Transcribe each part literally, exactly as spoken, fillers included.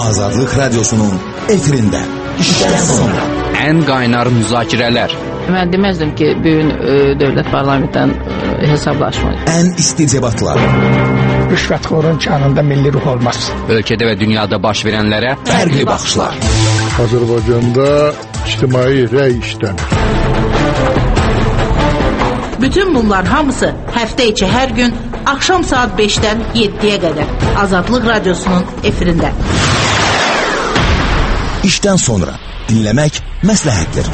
Azadlıq Radyosu'nun efirində. İşdən sonra. Ən qaynar müzakirələr. Mən deməzdim ki, bugün e, dövlət parlamentdən e, hesablaşma. Ən isti debatlar. Rüşvətxorun canında milli ruh olmaz. Ölkədə və dünyada baş verənlərə fərqli baxışlar. Azərbaycanda ictimai rəy işlənir. Bütün bunlar hamısı həftə içi hər gün axşam saat beşdən yeddiyə qədər Azadlıq Radyosu'nun efirində. İşdən sonra dinləmək məsləhətdir.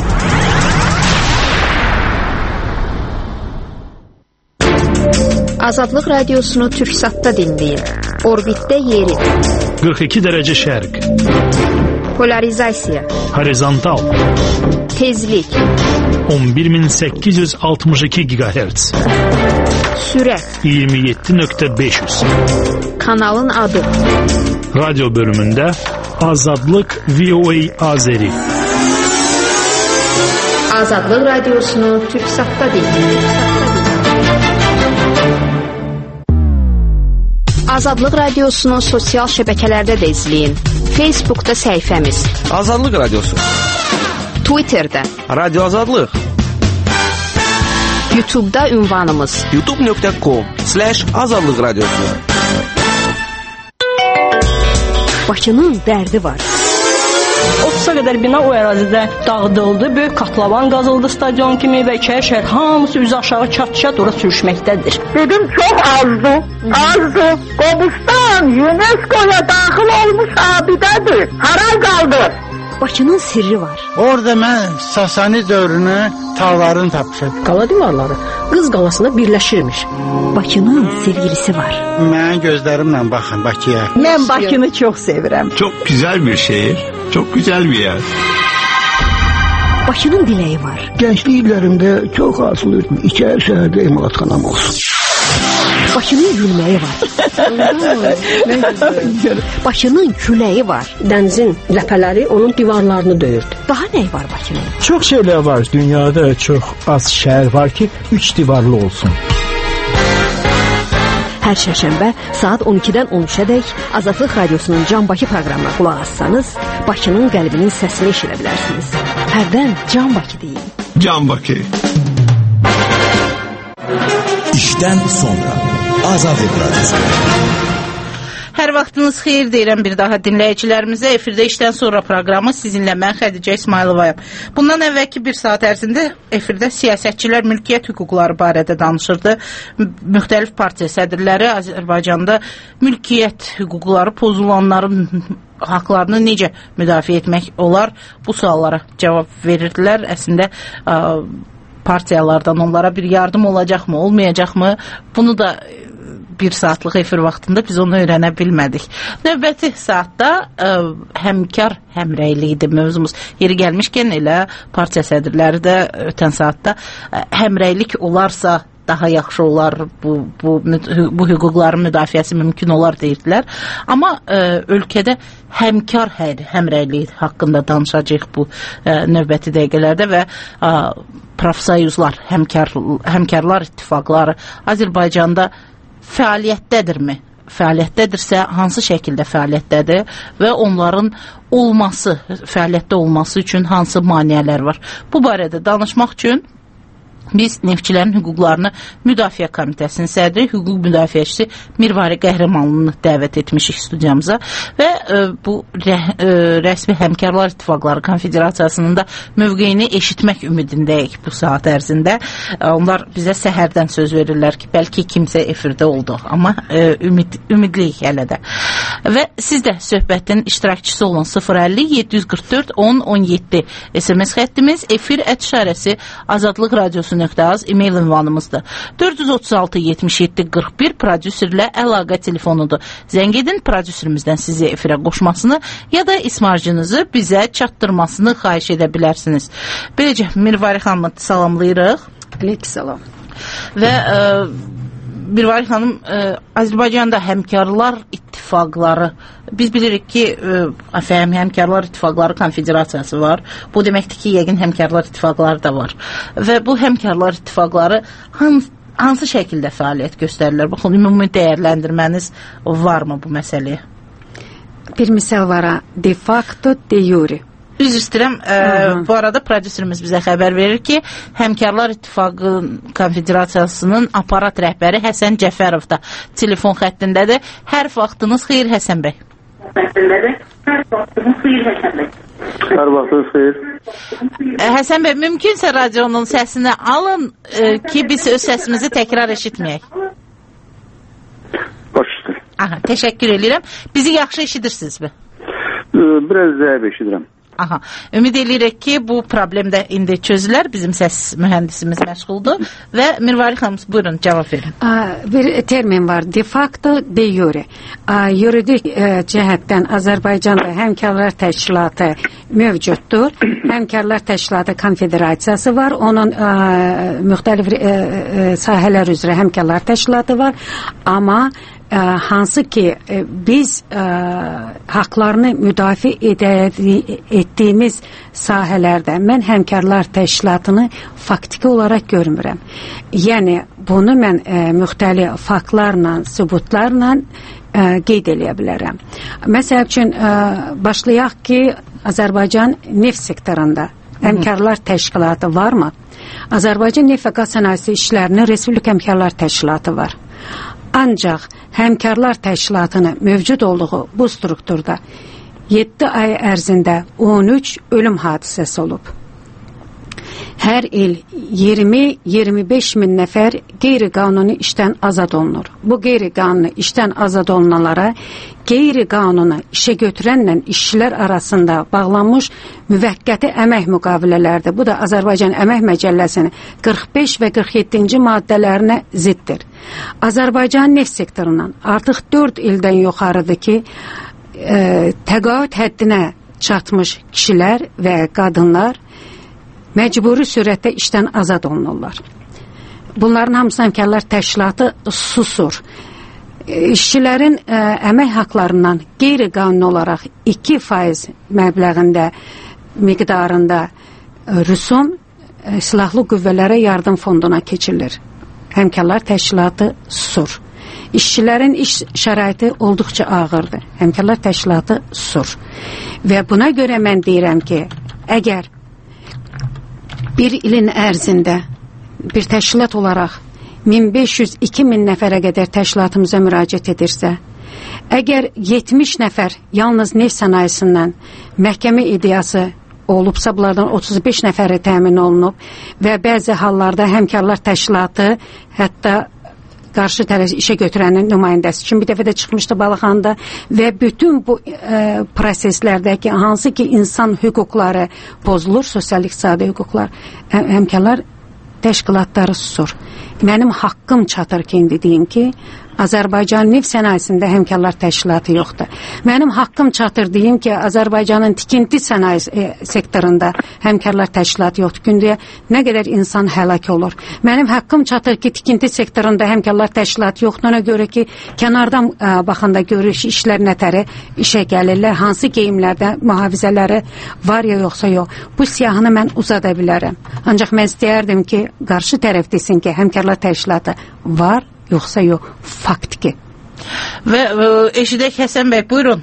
Azadlıq Radiosunu Türksat'ta dinləyin. Orbitdə yeri. qırx iki dərəcə şərq. Polarizasiya. Horizontal. Tezlik. on bir min səkkiz yüz altmış iki gigahertz. Sürət. iyirmi yeddi nöqtə beş yüz. Kanalın adı. Radyo bölümündə Azadlıq V O A Azeri. Azadlıq Radiosunu Türksat'ta dinləyin. Azadlıq Radiosunu sosial şəbəkələrdə də izləyin. Facebook'da səhifəmiz. Azadlıq Radiosu. Twitter'da. Radyo Azadlıq. YouTube'da ünvanımız. youtube nöqtə com slash azadlıq radyosu. Bakının dərdi var. otuza qədər bina o ərazidə dağıdıldı. Böyük katlavan qazıldı stadion kimi və iki şəhər hamısı üzü aşağı çat-çat ora sürüşməkdədir. Dedim çox azdır. Azdır. Qobustan UNESCO'ya daxil olmuş abidədir. Haray qaldı. Bakının sirri var. Orada mən Sasani dövrünü tağlarını tapmışam. Qala divarları Qız qalasında birləşirmiş. Bakının sevgilisi var. Mən gözlərimlə baxın Bakıya. Mən Bakını çox sevirəm. Çok güzel bir şehir, çok güzel bir yer. Bakının diləyi var. Gençlik illərimdə çox arzulayırdım. İçəri şəhərdə emalatxanam olsun. Bakının gülməyi var. Bakının küləyi var. Dənizin ləpələri onun divarlarını döyürdü. Daha nəyi var Bakının? Çox şeylər var. Dünyada çox az şəhər var ki, üç divarlı olsun. Hər şərşənbə saat on ikidən on üçədək Azadlıq Radiosunun Can Bakı proqramına qulaq assanız, Bakının qəlbinin səsini eşidə bilərsiniz. Hərdən Can Bakı deyin. Can Bakı. İşdən sonra Azadlıq Radyosu. Hər vaxtınız xeyir deyirəm bir daha dinləyicilərimizə. Efirdə işdən sonra proqramı sizinlə mən Xədicə İsmayılovayam. Bundan əvvəlki bir saat ərzində efirdə siyasətçilər mülkiyyət hüquqları barədə danışırdı. Müxtəlif partiya sədrləri Azərbaycanda mülkiyyət hüquqları pozulanların haqlarını necə müdafiə etmək olar? Bu suallara cavab verirdilər. Əslində partiyalardan onlara bir yardım olacaqmı, olmayacaqmı? Bunu da bir saatlıq efir vaxtında biz onu öyrənə bilmədik. Növbəti saatda ə, həmkar həmrəyliyidir mövzumuz. Yeri gəlmişkən elə partiya sədrləri də ötən saatda ə, həmrəylik olarsa daha yaxşı olar, bu, bu, bu hüquqların müdafiəsi mümkün olar deyirdilər. Amma ə, ölkədə həmkar həmrəyliyi haqqında danışacaq bu ə, növbəti dəqiqələrdə və ə, profsayuzlar, həmkar, həmkarlar ittifaqları Azərbaycanda fəaliyyətdədirmi? Fəaliyyətdədirsə, hansı şəkildə fəaliyyətdədir və onların olması, fəaliyyətdə olması üçün hansı maneələr var? Bu barədə danışmaq üçün biz Neftçilərin Hüquqlarını Müdafiə Komitəsinin sədri, hüquq müdafiəçisi Mirvari Qəhrəmanlını dəvət etmişik studiyamıza və e, bu rə, e, rəsmi Həmkarlar İttifaqları Konfederasiyasının da mövqeyini eşitmək ümidindəyik bu saat ərzində. E, onlar bizə səhərdən söz verirlər ki, bəlkə kimsə efirdə oldu, amma e, ümid, ümidliyik hələ də. Və siz də söhbətin iştirakçısı olun. sıfır əlli yeddi yüz qırx dörd on on yeddi S M S xəttimiz, efir ət işarəsi Azadlıq Radiosu nöqtəaz e-mail ünvanımızdır. dörd yüz otuz altı yetmiş yeddi qırx bir prodüserlə əlaqə telefonudur. Zəng edin, prodüserimizdən sizi efirə qoşmasını ya da ismarcınızı bizə çatdırmasını xahiş edə bilərsiniz. Beləcə, Mirvari xanımı salamlayırıq. Aleyküm salam. Və ə, Mirvari xanım, ə, Azərbaycanda həmkarlar ittifaqları, biz bilirik ki, ə, fəhəm həmkarlar ittifaqları konfederasiyası var. Bu deməkdir ki, yəqin həmkarlar ittifaqları da var. Və bu həmkarlar ittifaqları hansı, hansı şəkildə fəaliyyət göstərirlər? Baxın, ümumi dəyərləndirməniz varmı bu məsələyə? bir misal var, de facto, de jure. Üzr istəyirəm, e, bu arada prodüserimiz bizə xəbər verir ki, Həmkarlar İttifaqı Konfederasiyasının aparat rəhbəri Həsən Cəfərov da telefon xəttindədir. Hər vaxtınız xeyir Həsən bəy. Xəttindədir. Hər vaxtınız xeyir Həsən bəy. Hər vaxtınız xeyir. E, Həsən bəy, mümkünsə radionun səsini alın e, ki, biz öz səsimizi təkrar eşitməyək. Başüstü. Aha, təşəkkür edirəm. Bizi yaxşı eşidirsinizmi? E, biraz zəif eşidirəm. Aha, ümid edirik ki, bu problem də indi çözülər. Bizim səs mühəndisimiz məşğuldur və Mirvari xanım, buyurun, cavab verin. Bir termin var, de facto, de jure. Yuridik cəhətdən Azərbaycanda Həmkarlar Təşkilatı mövcuddur. Həmkarlar Təşkilatı Konfederasiyası var. Onun müxtəlif sahələr üzrə Həmkarlar Təşkilatı var. Amma Ə, hansı ki ə, biz ə, haqlarını müdafiə edə, etdiyimiz sahələrdə mən Həmkarlar Təşkilatını faktiki olaraq görmürəm. Yəni bunu mən ə, müxtəlif faktlarla, sübutlarla ə, qeyd eləyə bilərəm. Məsəl üçün ə, başlayaq ki, Azərbaycan neft sektorunda Həmkarlar Təşkilatı varmı? Azərbaycan neft və qaz sənayesi işlərinin Respublika Həmkarlar Təşkilatı var. Ancaq Həmkarlar Təşkilatının mövcud olduğu bu strukturda yeddi ay ərzində on üç ölüm hadisəsi olub. Hər il iyirmi iyirmi beş min nəfər qeyri-qanuni işdən azad olunur. Bu qeyri-qanuni işdən azad olunanlara qeyri-qanuni işə götürənlə işçilər arasında bağlanmış müvəqqəti əmək müqavilələrdir. Bu da Azərbaycan Əmək Məcəlləsinin qırx beş və qırx yeddinci maddələrinə ziddir. Azərbaycan neft sektorundan artıq dörd ildən yuxarıdır ki, e, təqaüd həddinə çatmış kişilər və qadınlar məcburi sürətdə işdən azad olunurlar. Bunların hamısı Həmkarlar Təşkilatı susur. İşçilərin ə, əmək haqlarından qeyri-qanuni olaraq iki faiz məbləğində, miqdarında ə, rüsum ə, silahlı qüvvələrə yardım fonduna keçirilir. Həmkarlar Təşkilatı susur. İşçilərin iş şəraiti olduqca ağırdır. Həmkarlar Təşkilatı susur. Və buna görə mən deyirəm ki, əgər bir ilin ərzində bir təşkilat olaraq min beş yüz iki min nəfərə qədər təşkilatımıza müraciət edirsə, əgər yetmiş nəfər yalnız neft sənayesindən məhkəmə iddiası olubsa, bunlardan otuz beş nəfəri təmin olunub və bəzi hallarda Həmkarlar Təşkilatı hətta qarşı tərəf işə götürənin nümayəndəsi kimi bir dəfə də çıxmışdı Balaxanda və bütün bu e, proseslərdəki hansı ki insan hüquqları pozulur, sosial-iqtisadi hüquqlar, həm, Həmkarlar Təşkilatları susur. Mənim haqqım çatır ki, indi deyim ki, Azərbaycan neft sənayesində Həmkarlar Təşkilatı yoxdur. Mənim haqqım çatır deyim ki, Azərbaycanın tikinti sənayesi e, sektorunda Həmkarlar Təşkilatı yoxdur. Gündəyə nə qədər insan həlak olur. Mənim haqqım çatır ki, tikinti sektorunda Həmkarlar Təşkilatı yoxdur. Ona görə ki, kənardan e, baxanda görür ki, işlər nətəri işə gəlirlər, hansı geyimlərdə mühafizələri var ya yoxsa yox. Bu siyahını mən uzada bilərəm. Ancaq mən istəyərdim ki, qarşı tərəf desin ki, Həmkarlar Təşkilatı var, yoxsa yox, faktiki. Və ə, eşidək Həsən bəy, buyurun.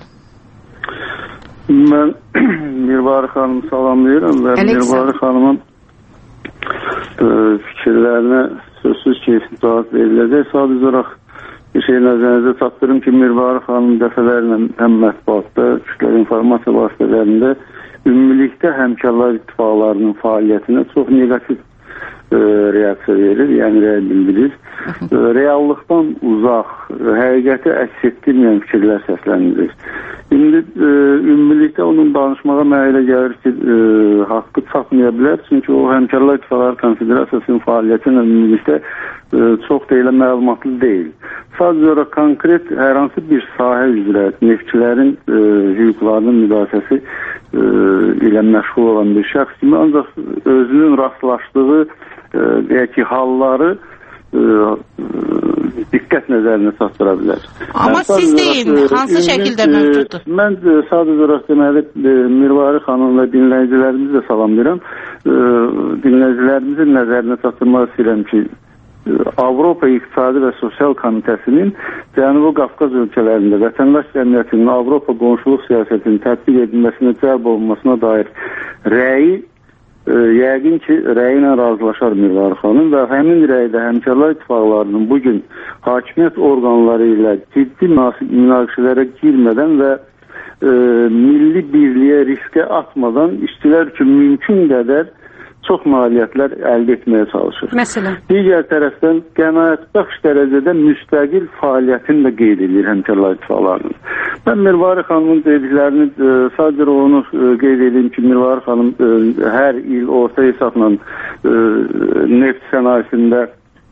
Mən Mirvari xanımı salamlayıram və Mirvari xanımın ə, fikirlərinə sözsüz ki, cavab veriləcək. Sadəcə olaraq bir şey nəzərinizə çatdırım ki, Mirvari xanım dəfələrlə həm mətbuatda, kütləvi informasiya vasitələrində ümumilikdə Həmkarlar İttifaqlarının fəaliyyətinə çox negativ ə, reaksiya verir, yəni rəy bildirir. Ə, reallıqdan uzaq, həqiqəti əks etdirməyən fikirlər səsləndirir. İndi ə, ümumilikdə onun danışmağa mənə elə gəlir ki, ə, haqqı çatmaya bilər, çünki o Həmkarlar İttifaqları Konfederasiyasının fəaliyyətinə ümumilikdə ə, çox da elə məlumatlı deyil. Sadəcə olaraq konkret hər hansı bir sahə üzrə neftçilərin ə, hüquqlarının müdafiəsi ə, ilə məşğul olan bir şəxs kimi, ancaq özünün rastlaşdığı ə, deyək ki, halları ə, ə, diqqət nəzərinə çatdıra bilər. Amma mən siz deyin, hansı şəkildə mövcuddur? Mən ə, sadəcə olaraq deməli ə, Mirvari xanım və dinləyicilərimizi də salamlayıram. Ə, dinləyicilərimizin nəzərinə çatdırmaq istəyirəm ki, Avropa İqtisadi və Sosial Komitəsinin Cənubi Qafqaz ölkələrində vətəndaş cəmiyyətinin Avropa qonşuluq siyasətinin tətbiq edilməsinə cəlb olunmasına dair rəyi e, yəqin ki, rəyi ilə razılaşar Mirvari xanım və həmin rəydə həmkarlar ittifaqlarının bugün hakimiyyət orqanları ilə ciddi münaqişələrə girmədən və e, milli birliyə riskə atmadan işçilər üçün mümkün qədər çox nailiyyətlər əldə etməyə çalışır. Məsələn? Digər tərəfdən qənaətbəxş dərəcədə müstəqil fəaliyyətini də qeyd edir həmkarlar ittifaqlarının. Mən Mirvari xanımın dediklərini e, sadəcə onu e, qeyd edeyim ki, Mirvari xanım e, hər il orta hesabla e, neft sənayesində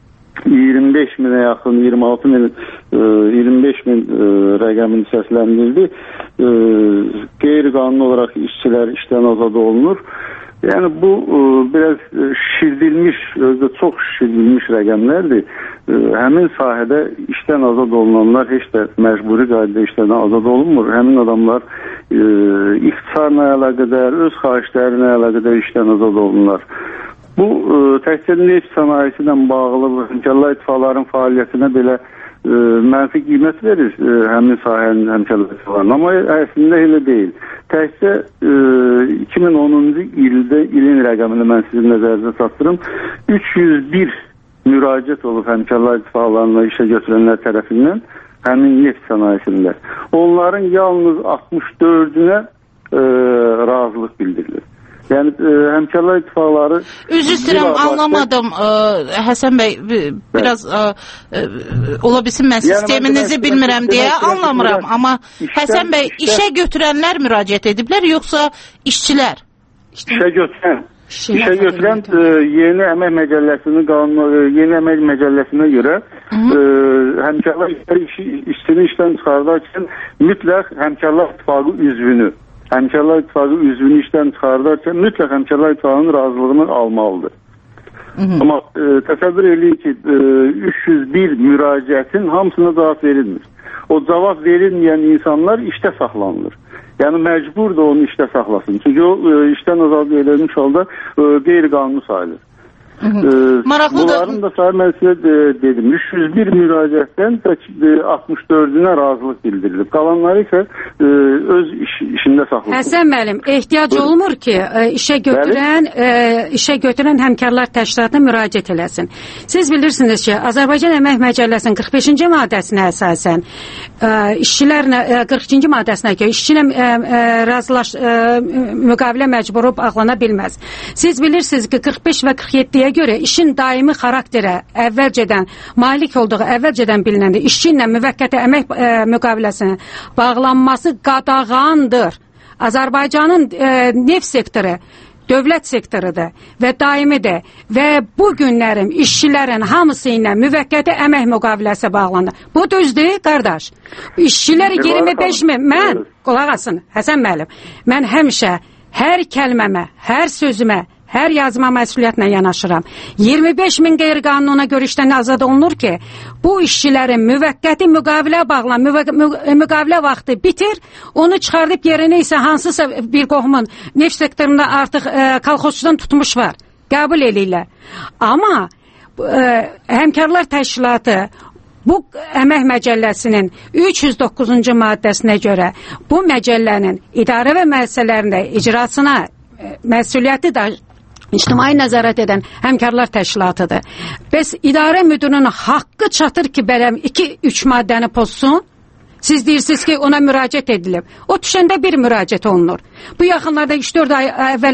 iyirmi beş minə yaxın, iyirmi altı min, iyirmi beş min e, rəqəmini səsləndirdi. E, qeyri-qanuni olaraq işçilər işdən azad olunur. Yəni bu e, biraz e, şişirdilmiş, özdə çox şişirdilmiş rəqəmlərdir. E, həmin sahədə işdən azad olunanlar heç də məcburi qaydada işdən azad olunmur. Həmin adamlar e, iqtisarla əlaqədar, öz xahişlərinə əlaqədar işdən azad olunurlar. Bu e, təkcə neft sənayesi ilə bağlı həmkarlar ittifaqların fəaliyyətinə belə e, mənfi qiymət verir e, həmin sahənin həmkarlar ittifaqlarına. Amma əslində elə deyil. Təkcə e, iki min onuncu ildə ilin rəqəmini mən sizin nəzərinizə çatdırım. üç yüz bir müraciət olub həmkarlar ittifaqlarına işə götürənlər tərəfindən həmin neft sənayesində. Onların yalnız altmış dördünə e, razılıq bildirilir. Yəni e, həmkarlar ittifaqları... Üzr istəyirəm, anlamadım. E, Həsən bəy, biraz e, e, ola bilsin, mən yəni, sisteminizi mən bilmirəm deyə anlamıram. Amma işdən, Həsən bəy, işdən, işə götürənlər müraciət ediblər, yoxsa işçilər? İşə götürən. İşə götürən e, yeni əmək məcəlləsinin qanunu, e, yeni əmək məcəlləsinə görə e, həmkarlar işi, işçini işdən çıxardarkən mütləq həmkarlar ittifaqı üzvünü Həmkarlar İttifaqı üzvünü işdən çıxardarkən mütləq Həmkarlar İttifaqının razılığını almalıdır. Hı -hı. Amma e, təsəvvür edin ki, e, üç yüz bir müraciətin hamısına cavab verilmir. O cavab verilməyən insanlar işdə saxlanılır. Yəni məcbur da onu işdə saxlasın. Çünki o e, işdən azad edilmiş halda e, qeyri-qanuni sayılır. Hı -hı. Maraqlı bunların da, da sayı mən sizə de, dedim, üç yüz bir müraciətdən altmış dördünə razılıq bildirilib. Qalanları isə e, öz iş, işində saxlanılır. Həsən müəllim, ehtiyac Buyurun. olmur ki, işə götürən e, işə götürən həmkarlar təşkilatına müraciət eləsin. Siz bilirsiniz ki, Azərbaycan Əmək Məcəlləsinin qırx beşinci maddəsinə əsasən e, işçilərlə e, qırx ikinci maddəsinə görə işçilə e, e, razılaş e, müqavilə məcburu bağlana bilməz. Siz bilirsiniz ki, qırx beş və qırx yeddiyə görə işin daimi xarakterə əvvəlcədən malik olduğu əvvəlcədən bilinəndə işçi ilə müvəqqəti əmək e, müqaviləsinin bağlanması qadağandır. Azərbaycanın e, neft sektoru dövlət sektorudur və daimidir və bu günlərin işçilərin hamısı ilə müvəqqəti əmək müqaviləsi bağlanır. Bu düzdür, qardaş. İşçilər iyirmi beş min, mən, qulaq asın, Həsən müəllim, mən həmişə hər kəlməmə, hər sözümə, hər yazma məsuliyyətlə yanaşıram. iyirmi beş min qeyri-qanuna görə işdən azad olunur ki, bu işçilərin müvəqqəti müqavilə bağlan, müqavilə vaxtı bitir, onu çıxardıb yerinə isə hansısa bir qohumun neft sektorunda artıq e, kolxozçudan tutmuş var. Qəbul eləyirlər. Amma e, həmkarlar təşkilatı bu əmək məcəlləsinin üç yüz doqquzuncu maddəsinə görə bu məcəllənin idarə və müəssisələrində icrasına e, məsuliyyəti da İctimai nəzarət edən həmkarlar təşkilatıdır. Bəs idarə müdürünün haqqı çatır ki, belə iki üç maddəni pozsun? Siz deyirsiniz ki, ona müraciət edilib. O düşəndə bir müraciət olunur. Bu yaxınlarda üç dörd ay əvvəl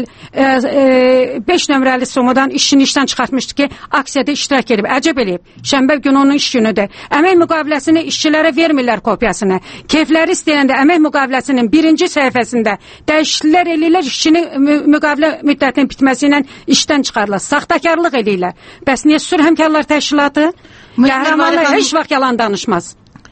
beş nömrəli Somodan işini işdən çıxartmışdı ki, aksiyada iştirak edib, əcəb eləyib. Şənbə günü onun iş günüdür. Əmək müqaviləsini işçilərə vermirlər kopyasını. Keyfləri istəyəndə əmək müqaviləsinin birinci səhifəsində dəyişikliklər eləyirlər, işçinin müqavilə müddətinin bitməsi ilə işdən çıxarırlar. Saxtakarlıq eləyirlər. Bəs niyə Sür Həmkarlar Təşkilatı? Qəhrəmanlar heç vaxt yalan danışmaz.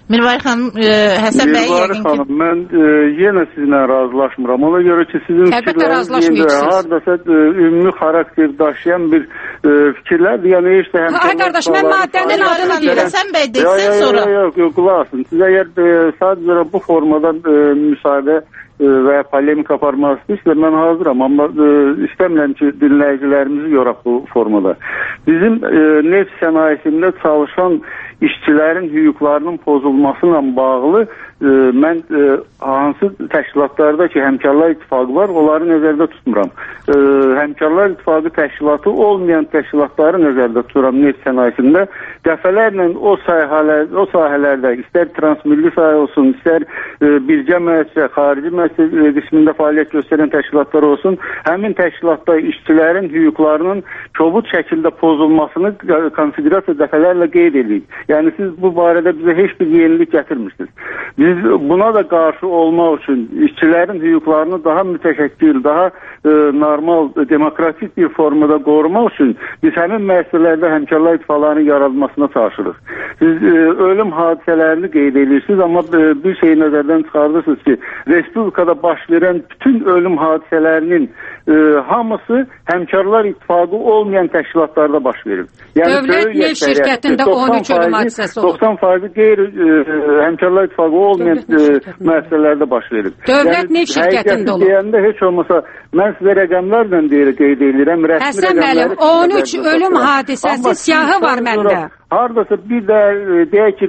Mirvari xanım, e, Həsən bəy Mirvari xanım, mən e, yenə sizinlə razılaşmıram. Ona görə ki, sizin fikirləriniz hardasa e, ümumi xarakter daşıyan bir e, fikirlərdir. Yəni heç də həm Ay qardaş, mən maddənin adını deyirəm. Həsən bəy deyirsən sonra. Yox, yox, qulaq asın. Siz əgər e, sadəcə bu formada e, müsahidə və polemik aparmaq istəyirsə, mən hazıram, amma e, istəmirəm ki, dinləyicilərimizi yoraq bu formada. Bizim e, neft sənayesində çalışan işçilərin hüquqlarının pozulmasıyla bağlı e, mən e, hansı təşkilatlarda ki, Həmkarlar İttifaqı var, onları nəzərdə tutmuram. E, Həmkarlar İttifaqı təşkilatı olmayan təşkilatları nəzərdə tuturam neft sənayesində. Dəfələrlə o sahələr, o sahələrdə istər transmilli sahə olsun, istər e, birgə müəssisə, xarici müəssisə qismində fəaliyyət göstərən təşkilatlar olsun, həmin təşkilatda işçilərin hüquqlarının kobud şəkildə pozulmasını konfederasiya dəfələrlə qeyd edildik. Yəni siz bu barədə bizə heç bir yenilik gətirmişsiniz. Biz buna da qarşı olmaq üçün işçilərin hüquqlarını daha mütəşəkkil, daha e, normal, demokratik bir formada qorumaq üçün biz həmin müəssisələrdə Həmkarlar İttifaqlarının yaradılmasına çalışırıq. Siz e, ölüm hadisələrini qeyd edirsiniz, amma e, bir şeyi nəzərdən çıxardırsınız ki, Respublikada baş verən bütün ölüm hadisələrinin e, hamısı Həmkarlar İttifaqı olmayan təşkilatlarda baş verir. Yəni, Dövlət neft şirkətində on üç ölüm hadisəsi olur. doxsan faizi qeyri e, Həmkarlar İttifaqı olmayan e, müəssisələrdə baş verir. Dövlət yəni, neft şirkətində olur. Deyəndə heç olmasa mən sizə rəqəmlərlə qeyd edirəm. Həsən müəllim, on üç ölüm hadisəsi siyahı var məndə. Hardasa bir də deyək ki,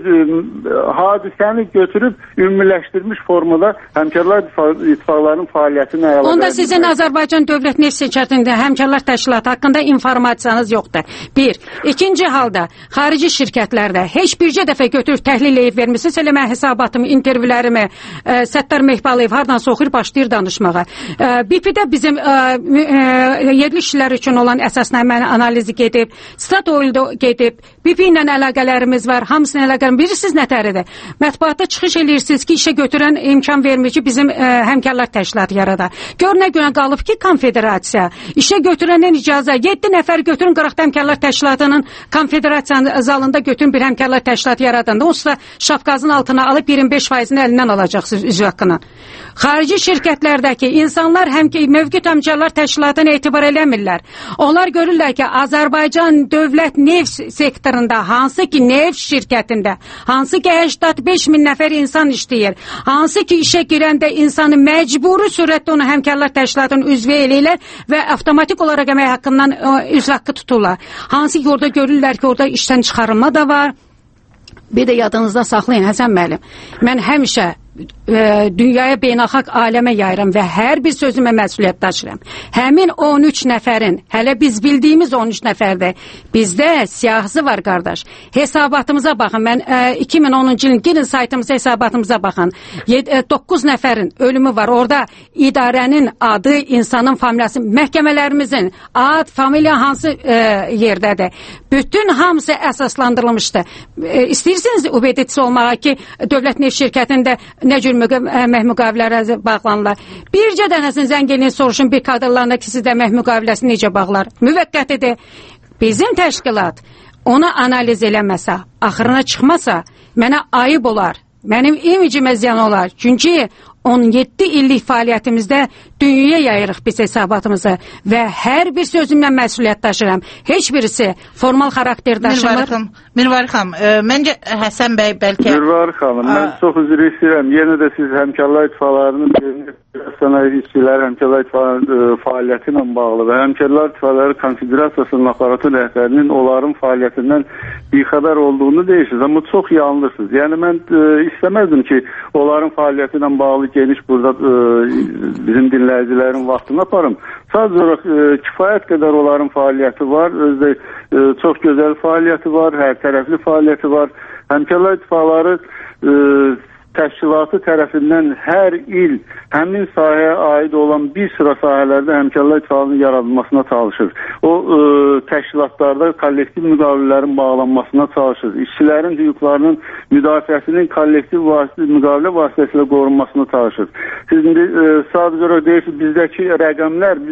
hadisəni götürüb ümumiləşdirmiş formada Həmkarlar İttifaqlarının fəaliyyətini əlavə. Onda sizin Azərbaycan Dövlət Neft Şirkətində Həmkarlar Təşkilatı haqqında informasiyanız yoxdur. Bir. İkinci halda, xarici şirkətlərdə heç bircə dəfə götürüb təhlil edib vermişsiniz. Elə mən hesabatımı, intervülərimi e, Səttar Mehbaliyev hardan soxur başlayır danışmağa. E, B P-də bizim e, e, yerli işçilər üçün olan əsasnaməni analizi gedib, Statoil'da gedib, B P ilə əlaqələrimiz var, hamısının əlaqələrimiz. Bilirsiniz nətəridir? Mətbuatda çıxış edirsiniz ki, işə götürən imkan vermir ki, bizim e, Həmkarlar Təşkilatı yarada. Gör nə günə qalıb ki, konfederasiya. İşə götürəndən icazə yeddi nəfər götürün qıraqda Həmkarlar Təşkilatının konfederasiyanın zalında götürün bir Həmkarlar Təşkilatı yaradanda. Onsuz da şapkazın altına alıb iyirmi beş faizini əlindən alacaqsınız üzv haqqına. Xarici şirkətlərdəki insanlar həm ki, mövcud Həmkarlar Təşkilatına etibar eləmirlər. Onlar görürlər ki, Azərbaycan dövlət neft sektorunda hansı ki neft şirkətində, hansı ki səksən beş min nəfər insan işləyir, hansı ki işə girəndə insanı məcburi surətdə onu Həmkarlar Təşkilatının üzvü eləyirlər və avtomatik olaraq əmək haqqından üzv haqqı tuturlar. Hansı ki orada görürlər ki, orada işdən çıxarılma da var. Bir də yadınızda saxlayın Həsən müəllim. Mən həmişə e, dünyaya beynəlxalq aləmə yayıram və hər bir sözümə məsuliyyət daşıram. Həmin on üç nəfərin, hələ biz bildiyimiz on üç nəfərdə bizdə siyahısı var qardaş. Hesabatımıza baxın. Mən e, iki min onuncu ilin girin saytımıza hesabatımıza baxın. doqquz nəfərin ölümü var. Orada idarənin adı, insanın familiyası, məhkəmələrimizin ad, familiya hansı e, yerdədir. Bütün hamısı əsaslandırılmışdı. E, istəyirsiniz ubeditsi olmağa ki, dövlət neft şirkətində nə cür əmək müqavilələri bağlanırlar. Bircə dənəsini zəng edin, soruşun bir kadrlarına ki, sizdə əmək müqaviləsi necə bağlar? Müvəqqətidir. Bizim təşkilat onu analiz eləməsə, axırına çıxmasa, mənə ayıb olar. Mənim imicimə ziyan olar. Çünki on yeddi illik fəaliyyətimizdə dünyaya yayırıq biz hesabatımızı və hər bir sözümlə məsuliyyət daşıram. Heç birisi formal xarakter daşımır. Mirvari xanım, e, məncə Həsən bəy bəlkə... Mirvari xanım, mən çox üzr istəyirəm. Yenə də siz Həmkarlar İttifaqlarının sənaye işçiləri Həmkarlar İttifaqlarının fəaliyyəti ilə bağlı və Həmkarlar İttifaqları Konfederasiyasının aparatı rəhbərinin onların fəaliyyətindən bixəbər olduğunu deyirsiniz, amma çox yanlışsınız. Yəni mən e, istəməzdim ki, onların fəaliyyəti ilə bağlı geniş burada e, bizim dinləyicilərin vaxtını aparım. Sadəcə olaraq e, kifayət qədər onların fəaliyyəti var, özdə e, çox gözəl fəaliyyəti var, hər tərəfli fəaliyyəti var. Həmkarlar İttifaqları e, təşkilatı tərəfindən hər il həmin sahəyə aid olan bir sıra sahələrdə Həmkarlar İttifaqının yaradılmasına çalışır. O e, təşkilatlarda kollektiv müqavilələrin bağlanmasına çalışır. İşçilərin hüquqlarının müdafiəsinin kollektiv vasitə, müqavilə vasitəsilə qorunmasına çalışır. Siz indi e, sadəcə olaraq deyirsiniz, bizdəki rəqəmlər, biz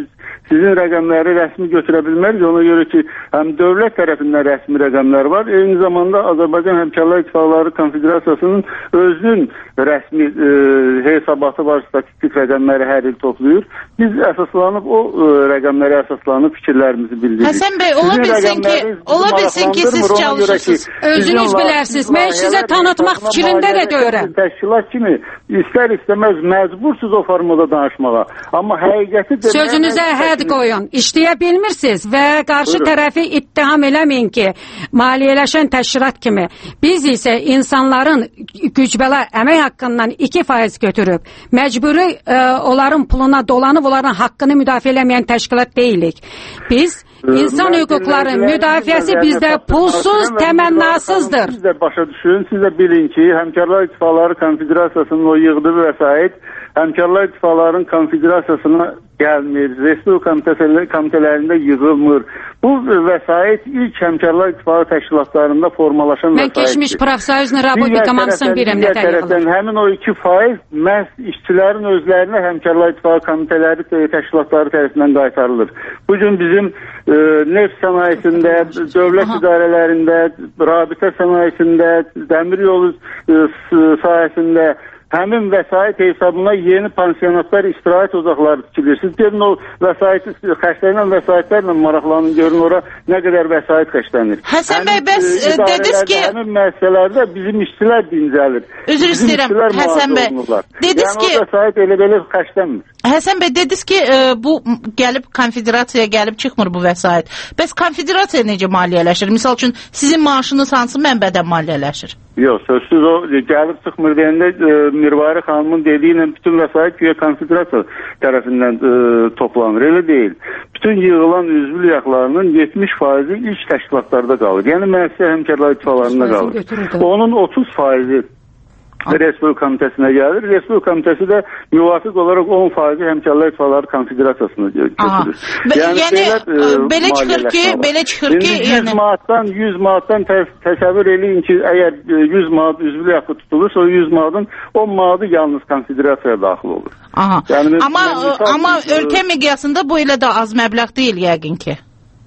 sizin rəqəmləri rəsmi götürə bilmərik. Ona görə ki, həm dövlət tərəfindən rəsmi rəqəmlər var. Eyni zamanda Azərbaycan Həmkarlar İttifaqları Konfederasiyasının özünün rəsmi e, hesabatı var, statistik rəqəmləri hər il toplayır. Biz əsaslanıb o e, rəqəmlərə əsaslanıb fikirlərimizi bildiririk. Həsən bəy, ola bilsin ki, ola bilsin ki, siz çalışırsınız. Özünüz bilərsiniz. Mən sizə tanıtmaq fikrində də deyirəm. Təşkilat kimi istər-istəməz məcbursuz o formada danışmağa. Amma həqiqəti demək... Sözünüzə hədd qoyun. İşləyə bilmirsiniz və qarşı Buyurun. Tərəfi ittiham eləməyin ki, maliyyələşən təşkilat kimi. Biz isə insanların gücbəla əmək haqqından iki faiz götürüb, məcburi ə, onların puluna dolanıb, onların haqqını müdafiə eləməyən təşkilat deyilik. Biz İnsan hüquqları müdafiəsi bizdə pulsuz, təmənnasızdır. Siz də başa düşün, siz də bilin ki, Həmkarlar İttifaqları Konfederasiyasının o yığdığı vəsait Həmkarlar İttifaqlarının Konfederasiyasına gəlmir, Respublika komitələrində yığılmır. Bu vəsait ilk Həmkarlar İttifaqı təşkilatlarında formalaşan vəsaitdir. Mən keçmiş profsoyuzun Rabbi Qamanısını bilirəm, nə tərəfdən həmin o iki faiz məhz işçilərin özlərinə Həmkarlar İttifaqı komitələri, təşkilatları tərəfindən qaytarılır. Bugün bizim e, neft sənayesində, dövlət Aha. idarələrində, rabitə sənayesində, dəmir yolu e, sahəsində həmin vəsait hesabına yeni pansionatlar, istirahət ocaqları tikilir. Siz görün o vəsait, xərclənən vəsaitlərlə maraqlanın, görün ora nə qədər vəsait xərclənir. Həsən bəy, bəs dediniz ki... Həmin müəssisələrdə bizim işçilər dincəlir. Üzr istəyirəm, Həsən bəy. Dediniz ki... Yəni o vəsait elə-belə xərclənmir. Həsən bəy, dediniz ki, bu gəlib konfederasiyaya gəlib çıxmır bu vəsait. Bəs konfederasiya necə maliyyələşir? Misal üçün, sizin maaşınız hansı mənbədən maliyyələşir? Yox, sözsüz o gəlib çıxmır deyəndə e, Mirvari xanımın dediyi ilə bütün vəsait güya konfederasiya tərəfindən e, toplanır. Elə deyil. Bütün yığılan üzvü yaxlarının yetmiş faizi ilk təşkilatlarda qalır. Yəni müəssisə həmkarlar ittifaqlarında qalır. Onun otuz faizi Respublika komitəsinə gəlir. Respublika komitəsi də müvafiq olaraq on faizi Həmkarlar İttifaqları Konfederasiyasına götürür. Yəni, yəni belə, belə çıxır ki, belə çıxır ki, yüz yəni... manatdan yüz manatdan təs təsəvvür eləyin ki, əgər yüz manat üzvlük haqqı tutulursa, o yüz manatın on manatı yalnız konfederasiyaya daxil olur. Aha. Yəni, amma misal, amma ölkə miqyasında bu elə də az məbləğ deyil yəqin ki.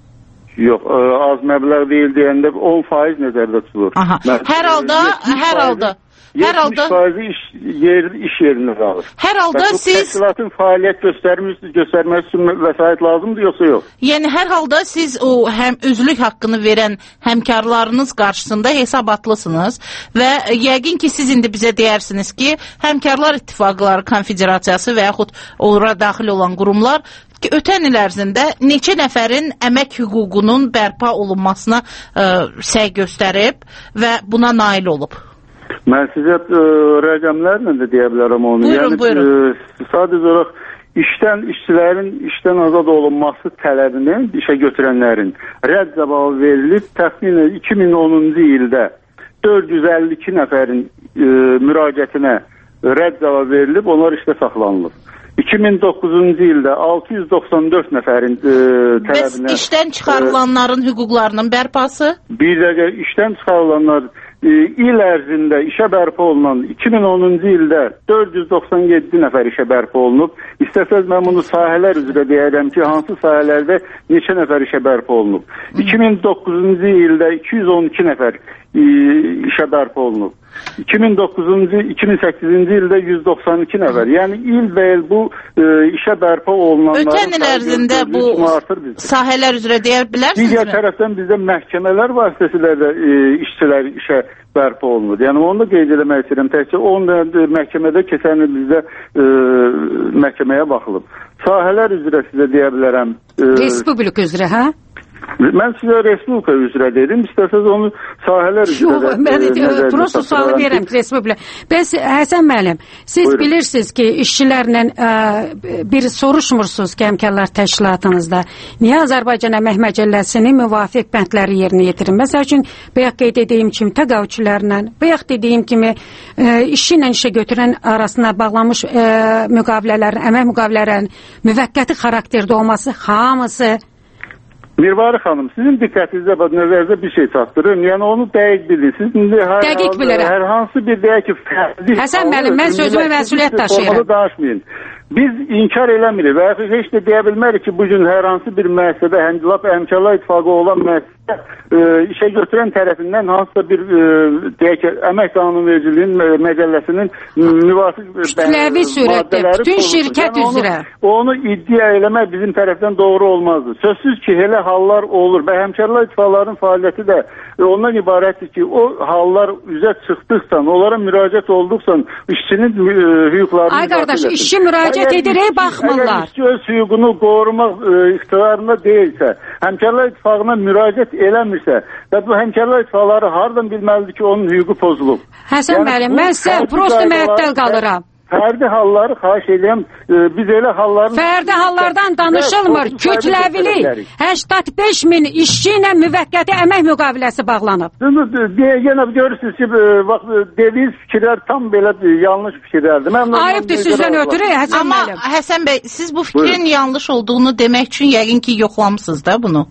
Yox, ə, az məbləğ deyil deyəndə on faiz nəzərdə tutulur. Aha. Mən, hər halda, hər halda Hər halda iş, yer, iş yerində qalır. Hər halda Bəs, siz təşkilatın fəaliyyət göstərməsi, göstərməsi üçün vəsait lazımdır yoxsa yox? Yəni hər halda siz o həm üzvlük haqqını verən həmkarlarınız qarşısında hesabatlısınız və yəqin ki siz indi bizə deyərsiniz ki, Həmkarlar İttifaqları Konfederasiyası və yaxud ora daxil olan qurumlar ki, ötən il ərzində neçə nəfərin əmək hüququnun bərpa olunmasına ə, səy göstərib və buna nail olub. Mən sizə ə, rəqəmlərlə də deyə bilərəm onu. Buyurun, yəni, buyurun. Ə, sadəcə olaraq işdən, işçilərin işdən azad olunması tələbinin işə götürənlərin rədd cavabı verilib, təxminən iki min onuncu ildə dörd yüz əlli iki nəfərin ə, müraciətinə rədd cavabı verilib, onlar işdə saxlanılıb. iki min doqquzuncu ildə altı yüz doxsan dörd nəfərin ə, tələbinə... Bəs işdən çıxarılanların ə, hüquqlarının bərpası? Bir dəqiqə, işdən çıxarılanlar il ərzində işə bərpa olunan iki min onuncu ildə dörd yüz doxsan yeddi nəfər işə bərpa olunub. İstəsəz mən bunu sahələr üzrə deyərəm ki, hansı sahələrdə neçə nəfər işə bərpa olunub. iki min doqquzuncu ildə iki yüz on iki nəfər işə bərpa olunub. iki min doqquzuncu iki min səkkizinci ildə yüz doxsan iki nəfər. Yəni il və il bu e, işə bərpa olunanların ötən il ərzində bu sahələr üzrə deyə bilərsiniz? Digər tərəfdən bizdə məhkəmələr vasitəsilə də e, işçilər işə bərpa olunur. Yəni onu da qeyd etmək istəyirəm. Təkcə onun məhkəmədə keçən il bizdə e, məhkəməyə baxılıb. Sahələr üzrə sizə deyə bilərəm. E, Respublika üzrə, hə? Mən sizə Respublika üzrə dedim, istəsəz onu sahələr üzrə də... Yox, mən prosto sualı verirəm ki, Respublika. Bəs, Həsən müəllim, siz Buyurun. Bilirsiniz ki, işçilərlə ə, bir soruşmursunuz ki, həmkarlar təşkilatınızda. Niyə Azərbaycan Əmək Məcəlləsinin müvafiq bəndləri yerinə yetirin? Məsəl üçün, bayaq qeyd edeyim kimi, təqaüdçülərlə, bayaq dediyim kimi, ə, işçi ilə işə götürən arasında bağlanmış ə, müqavilələrin, əmək müqavilələrin müvəqqəti xarakterdə olması, hamısı Mirvari xanım, sizin diqqətinizə nəzərinizə bir şey çatdırın. Yəni onu dəqiq bilin. Siz indi hər, dəqiq bilirəm. Hər hansı bir deyək ki, fərdi... Həsən müəllim, mən sözümə məsuliyyət daşıyıram. Danışmayın. biz inkar eləmirik və heç də deyə bilmərik ki, bugün hər hansı bir müəssisədə, həm lap Həmkarlar İttifaqı olan müəssisə e, işə götürən tərəfindən hansısa bir e, deyək ki, əmək qanunvericiliyin e, məcəlləsinin müvafiq kütləvi surətdə bütün şirkət yəni üzrə onu, onu iddia eləmək bizim tərəfdən doğru olmazdı. Sözsüz ki, elə hallar olur və Həmkarlar İttifaqlarının fəaliyyəti də ondan ibarətdir ki, o hallar üzə çıxdıqsa, onlara müraciət olduqsa, işçinin e, hüquqlarını Ay qardaş, işçi müraciət edir, baxmırlar. Əgər işçi öz hüququnu qorumaq e, iqtidarında deyilsə, Həmkarlar İttifaqına müraciət eləmirsə və bu Həmkarlar İttifaqları hardan bilməlidir ki, onun hüququ pozulub? Həsən yəni, müəllim, mən sizə prosto məəttəl qalıram. Fərdi halları xahiş edirəm, e, biz elə halların... Fərdi hallardan danışılmır, kütləvilik. səksən beş min işçi ilə müvəqqəti əmək müqaviləsi bağlanıb. Yenə görürsünüz ki, bax, dediyiniz fikirlər tam belə yanlış fikirlərdir. Ayıbdır sizdən ötürü, Həsən Amma müəllim. Həsən bəy, siz bu fikrin Buyurun. yanlış olduğunu demək üçün yəqin ki, yoxlamısınız da bunu.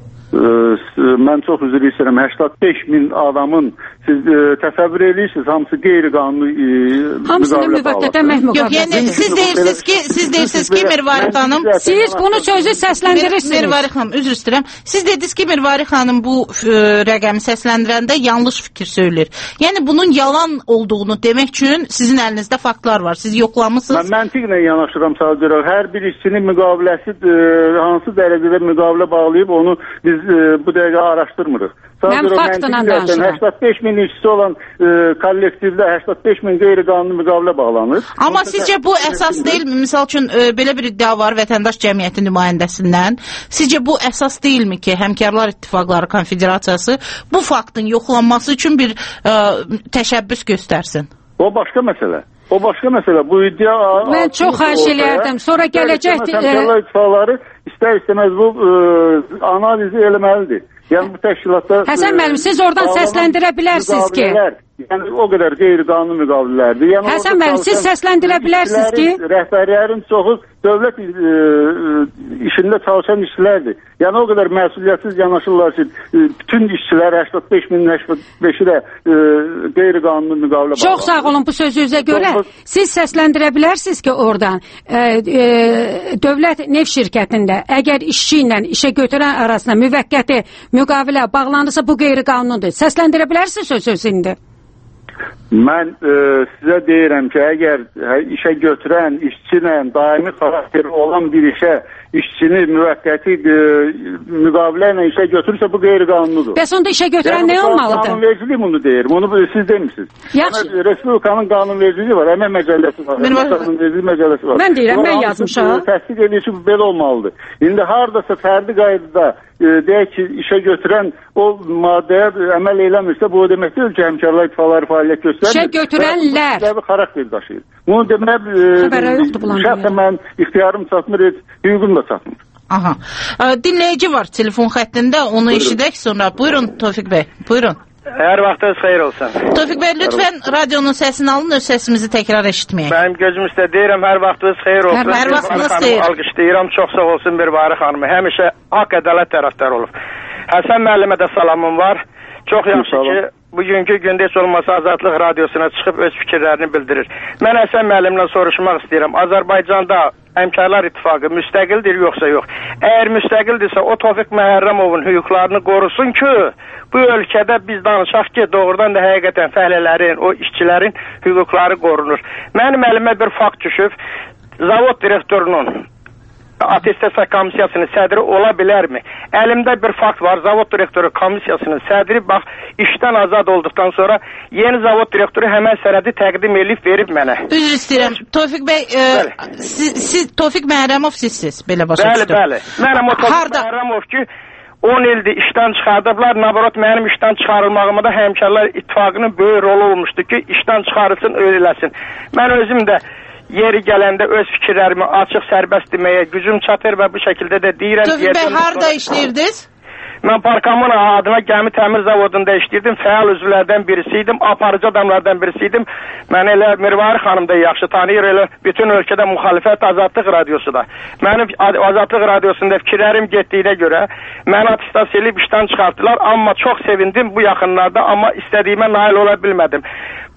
Mən çox üzr istəyirəm, səksən beş min adamın siz e, təsəvvür edirsiniz, hamısı qeyri-qanuni e, hamısını müvəqqəti əmək müqaviləsi. Yəni siz deyirsiniz ki, siz deyirsiniz ki, Mirvari xanım, siz bunu sözü səsləndirirsiniz. Mirvari xanım, üzr istəyirəm. Siz dediniz ki, Mirvari xanım bu e, rəqəmi səsləndirəndə yanlış fikir söylür. Yəni bunun yalan olduğunu demək üçün sizin əlinizdə faktlar var. Siz yoxlamısınız. Mən məntiqlə yanaşıram sadəcə. Hər bir işçinin müqaviləsi e, hansı dərəcədə müqavilə bağlayıb onu biz e, bu dəqiqə araşdırmırıq. Mən faktla danışıram. səksən beş min işçisi olan e, kollektivdə səksən beş min qeyri-qanuni müqavilə bağlanır. Amma sizcə bu əsas deyilmi? Misal üçün e, belə bir iddia var vətəndaş cəmiyyəti nümayəndəsindən. Sizcə bu əsas deyilmi ki, Həmkarlar İttifaqları Konfederasiyası bu faktın yoxlanması üçün bir e, təşəbbüs göstərsin? O başqa məsələ. O başqa məsələ. Bu iddia... Mən çox xahiş eləyərdim. Sonra gələcək... Həmkarlar İttifaqları istər-istəməz bu e, analizi eləməlidir. Yəni bu təşkilatda... Həsən müəllim, siz oradan səsləndirə bilərsiniz ki... Yəni o qədər qeyri-qanuni müqavilələrdir. Yəni, Həsən müəllim, siz səsləndirə bilərsiniz ki... Rəhbərlərin çoxu dövlət e, işində çalışan işçilərdir. Yəni o qədər məsuliyyətsiz yanaşırlar ki, bütün işçilər səksən beş min səksən beşi də e, qeyri-qanuni müqavilə bağlı. Çox sağ olun bu sözünüzə görə. Siz səsləndirə bilərsiniz ki, oradan e, e, dövlət neft şirkətində əgər işçi ilə işə götürən arasında müvəqqəti müqavilə bağlanırsa bu qeyri-qanunidir. Səsləndirə bilərsiniz sözünü. Mən e, sizə deyirəm ki, əgər işə götürən işçilə daimi xarakteri olan bir işə işçini müvəqqəti e, müqavilə ilə işə götürürsə bu qeyri-qanunudur. Bəs onda işə götürən yəni, nə olmalıdır? Qanunvericiliyi bunu deyir. Bunu siz demişsiniz. Yaxşı. Respublikanın qanunvericiliyi var, əmək məcəlləsi var. Qanunvericiliyi məcəlləsi var. Mən deyirəm, mən yazmışam. Təsdiq edir ki, belə olmalıdır. İndi hardasa fərdi qaydada e, deyək ki, işə götürən o maddəyə əməl eləmirsə, bu o demək deyil ki, Həmkarlar İttifaqları fəaliyyət göstərir. İşə götürənlər. Bu xarakter daşıyır. Bunu demək, şəxsən mən ixtiyarım çatmır, hüququm da çatmır. Aha. Dinləyici var telefon xəttində, onu eşidək sonra. Buyurun Tofiq bəy, buyurun. Hər vaxtınız xeyir olsun. Tofiq bəy, lütfən radionun səsini alın, öz səsimizi təkrar eşitməyək. Mənim gözüm üstə deyirəm, hər vaxtınız xeyir olsun. Hər vaxtınız xeyir. Alqışlayıram, çox sağ olsun Mirvari xanımı. Həmişə haqq ədalət tərəfdar olub. Həsən müəllimə də salamım var. Çox yaxşı ki, bugünkü gündə heç olmasa Azadlıq Radiosuna çıxıb öz fikirlərini bildirir. Mən Həsən müəllimlə soruşmaq istəyirəm. Azərbaycanda Həmkarlar İttifaqı müstəqildir yoxsa yox? Əgər müstəqildirsə o Tofiq Məhərrəmovun hüquqlarını qorusun ki, bu ölkədə biz danışaq ki, doğrudan da həqiqətən fəhlələrin, o işçilərin hüquqları qorunur. Mənim əlimə bir fakt düşüb, zavod direktorunun Atestasiya komissiyasının sədri ola bilərmi? Əlimdə bir fakt var, zavod direktoru komissiyasının sədri bax, işdən azad olduqdan sonra yeni zavod direktoru həmən sənədi təqdim edib verib mənə. Üzr istəyirəm. Tofiq bəy, e, siz, siz Tofiq Məhərrəmov sizsiz, belə başa düşdüm. Bəli, bəli. Mənəm o Tofiq Məhərrəmov ki, on ildir işdən çıxardıblar, naborot mənim işdən çıxarılmağıma da Həmkarlar İttifaqının böyük rolu olmuşdu ki, işdən çıxarılsın, öyrələsin. Mən özüm də yeri gələndə öz fikirlərimi açıq sərbəst deməyə gücüm çatır və bu şəkildə də deyirəm. Tofiq bəy, harada işləyirdiniz? Mən Parkamın adına gəmi təmir zavodunda işləyirdim, fəal üzvlərdən birisiydim, aparıcı adamlardan birisiydim. Mən elə Mirvari xanım da yaxşı tanıyır, elə bütün ölkədə müxalifət Azadlıq Radiosu da. Mənim Azadlıq Radiosunda fikirlərim getdiyinə görə məni atestasiya edib işdən çıxartdılar, amma çox sevindim bu yaxınlarda, amma istədiyimə nail ola bilmədim.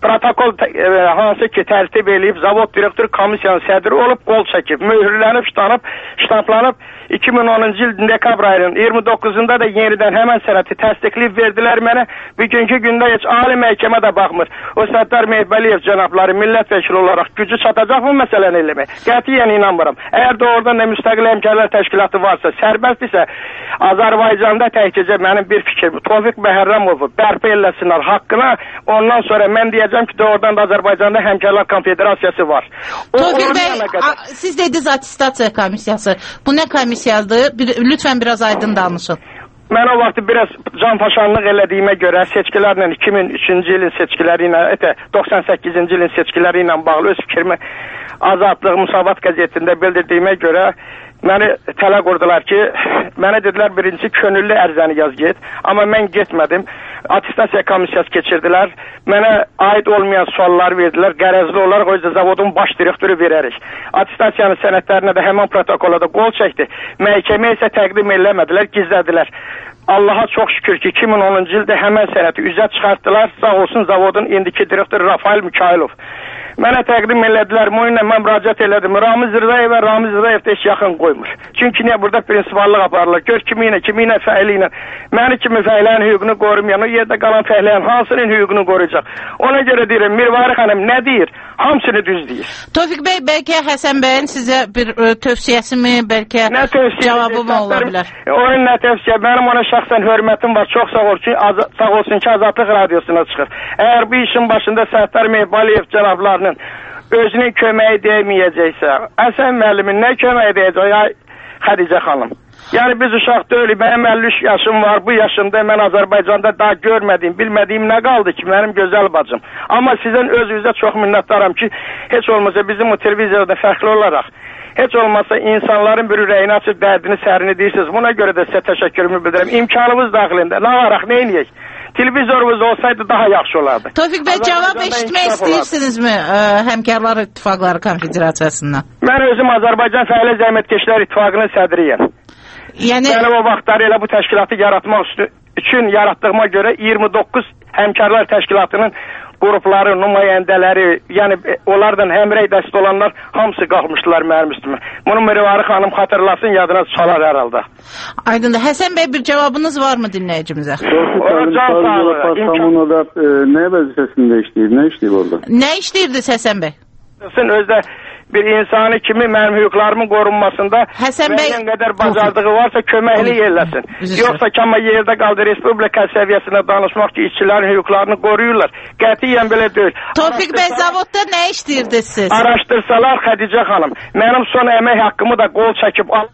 protokol e, hansı ki tərtib eləyib, zavod direktor komissiyanın sədri olub, qol çəkib, mühürlənib, ştanıb, ştamplanıb, iki min onuncu il dekabr ayının iyirmi doqquzunda da yenidən həmən sənəti təsdiqləyib verdilər mənə. Bugünkü gündə heç ali məhkəmə də baxmır. O Səttar Mehbaliyev cənabları millət vəkili olaraq gücü çatacaq mı məsələni eləmək? Qətiyyən inanmıram. Əgər doğrudan da müstəqil həmkarlar təşkilatı varsa, sərbəstdirsə, Azərbaycanda təkcə mənim bir fikrim, Tofiq Məhərrəmovu bərpa eləsinlər haqqına, ondan sonra mən deyəcəm ki, doğrudan da Azərbaycanda Həmkarlar Konfederasiyası var. O, Tofiq bəy, a, siz dediniz attestasiya komissiyası. Bu nə komissiyadır? Bir, lütfən biraz aydın danışın. Mən o vaxt biraz canpaşanlıq elədiyimə görə seçkilərlə iki min üçüncü ilin seçkiləri ilə, etə doxsan səkkizinci ilin seçkiləri ilə bağlı öz fikrimi Azadlıq Müsavat qəzetində bildirdiyimə görə məni tələ qurdular ki, mənə dedilər birinci könüllü ərizəni yaz get, amma mən getmədim. Attestasiya komissiyası keçirdilər, mənə aid olmayan suallar verdilər, qərəzli olaraq o yüzden zavodun baş direktoru verərik. Attestasiyanın sənədlərinə də həmən protokola da qol çəkdi. Məhkəmə isə təqdim eləmədilər, gizlədilər. Allah'a çox şükür ki, iki min onuncu ildə həmən sənəti üzə çıxartdılar, sağ olsun zavodun indiki direktoru Rafael Mikailov. Mənə təqdim elədilər, müəyyənlə mən müraciət elədim. Ramiz Rızayev və Ramiz Rızayev də heç yaxın qoymur. Çünki niyə burada prinsipallıq aparırlar? Gör kimi ilə, kimi ilə fəhli ilə. Məni kimi fəhləyin hüququnu qorumayan, o yerdə qalan fəhləyin hansının hüququnu qoruyacaq? Ona görə deyirəm, Mirvari xanım nə deyir? Hamısını düz deyir. Tofiq bəy, bəlkə Həsən bəyin sizə bir ə, tövsiyəsi mi, bəlkə cavabı mı ola bilər? Onun nə tövsiyə? Mənim ona şəxsən hörmətim var. Çox sağ olsun ki, az, sağ olsun ki, Azadlıq Radiosuna çıxır. Əgər bu işin başında Səttar Mehbaliyev cənablarının özünün köməyi deməyəcəksə, Həsən müəllimin nə köməyi deyəcək, ya Xədicə xanım? Yəni biz uşaq deyilik, mənim əlli üç yaşım var, bu yaşımda mən Azərbaycanda daha görmədiyim, bilmədiyim nə qaldı ki, mənim gözəl bacım. Amma sizin özünüzə çox minnətdaram ki, heç olmasa bizim o televiziyada fərqli olaraq, heç olmasa insanların bir ürəyini açıb dərdini, sərini deyirsiniz. Buna görə də sizə təşəkkürümü bildirirəm. İmkanımız daxilində, nə varaq, nə eləyək? Televizorumuz olsaydı daha yaxşı olardı. Tofiq bəy, cavab eşitmək istəyirsinizmi ə, Həmkarlar İttifaqları Konfederasiyasından? Mən özüm Azərbaycan Fəhlə Zəhmətkeşlər İttifaqının sədriyəm. Yəni Mən o vaxtlar elə bu təşkilatı yaratmaq üçün yaratdığıma görə iyirmi doqquz Həmkarlar Təşkilatının qrupları, nümayəndələri, yəni onlardan həmrəy dəst olanlar hamısı qalxmışdılar mənim üstümə. Bunu Mirvari xanım xatırlasın, yadına çalar hər halda. Aydındır. Həsən bəy, bir cavabınız var mı dinləyicimizə? Can sağlığı. Da nə vəzifəsində işləyir, nə işləyir orada? Nə işləyirdiniz Həsən bəy? Özdə bir insanı kimi mənim hüquqlarımın qorunmasında müəyyən qədər bacardığı varsa köməkli yerləsin. Yoxsa kama yerdə qaldı Respublika səviyyəsində danışmaq ki, işçilərin hüquqlarını qoruyurlar. Qətiyyən belə deyil. Tofiq bəy, zavodda nə işləyirdiniz siz? Araşdırsalar Xədicə xanım, mənim son əmək haqqımı da qol çəkib al.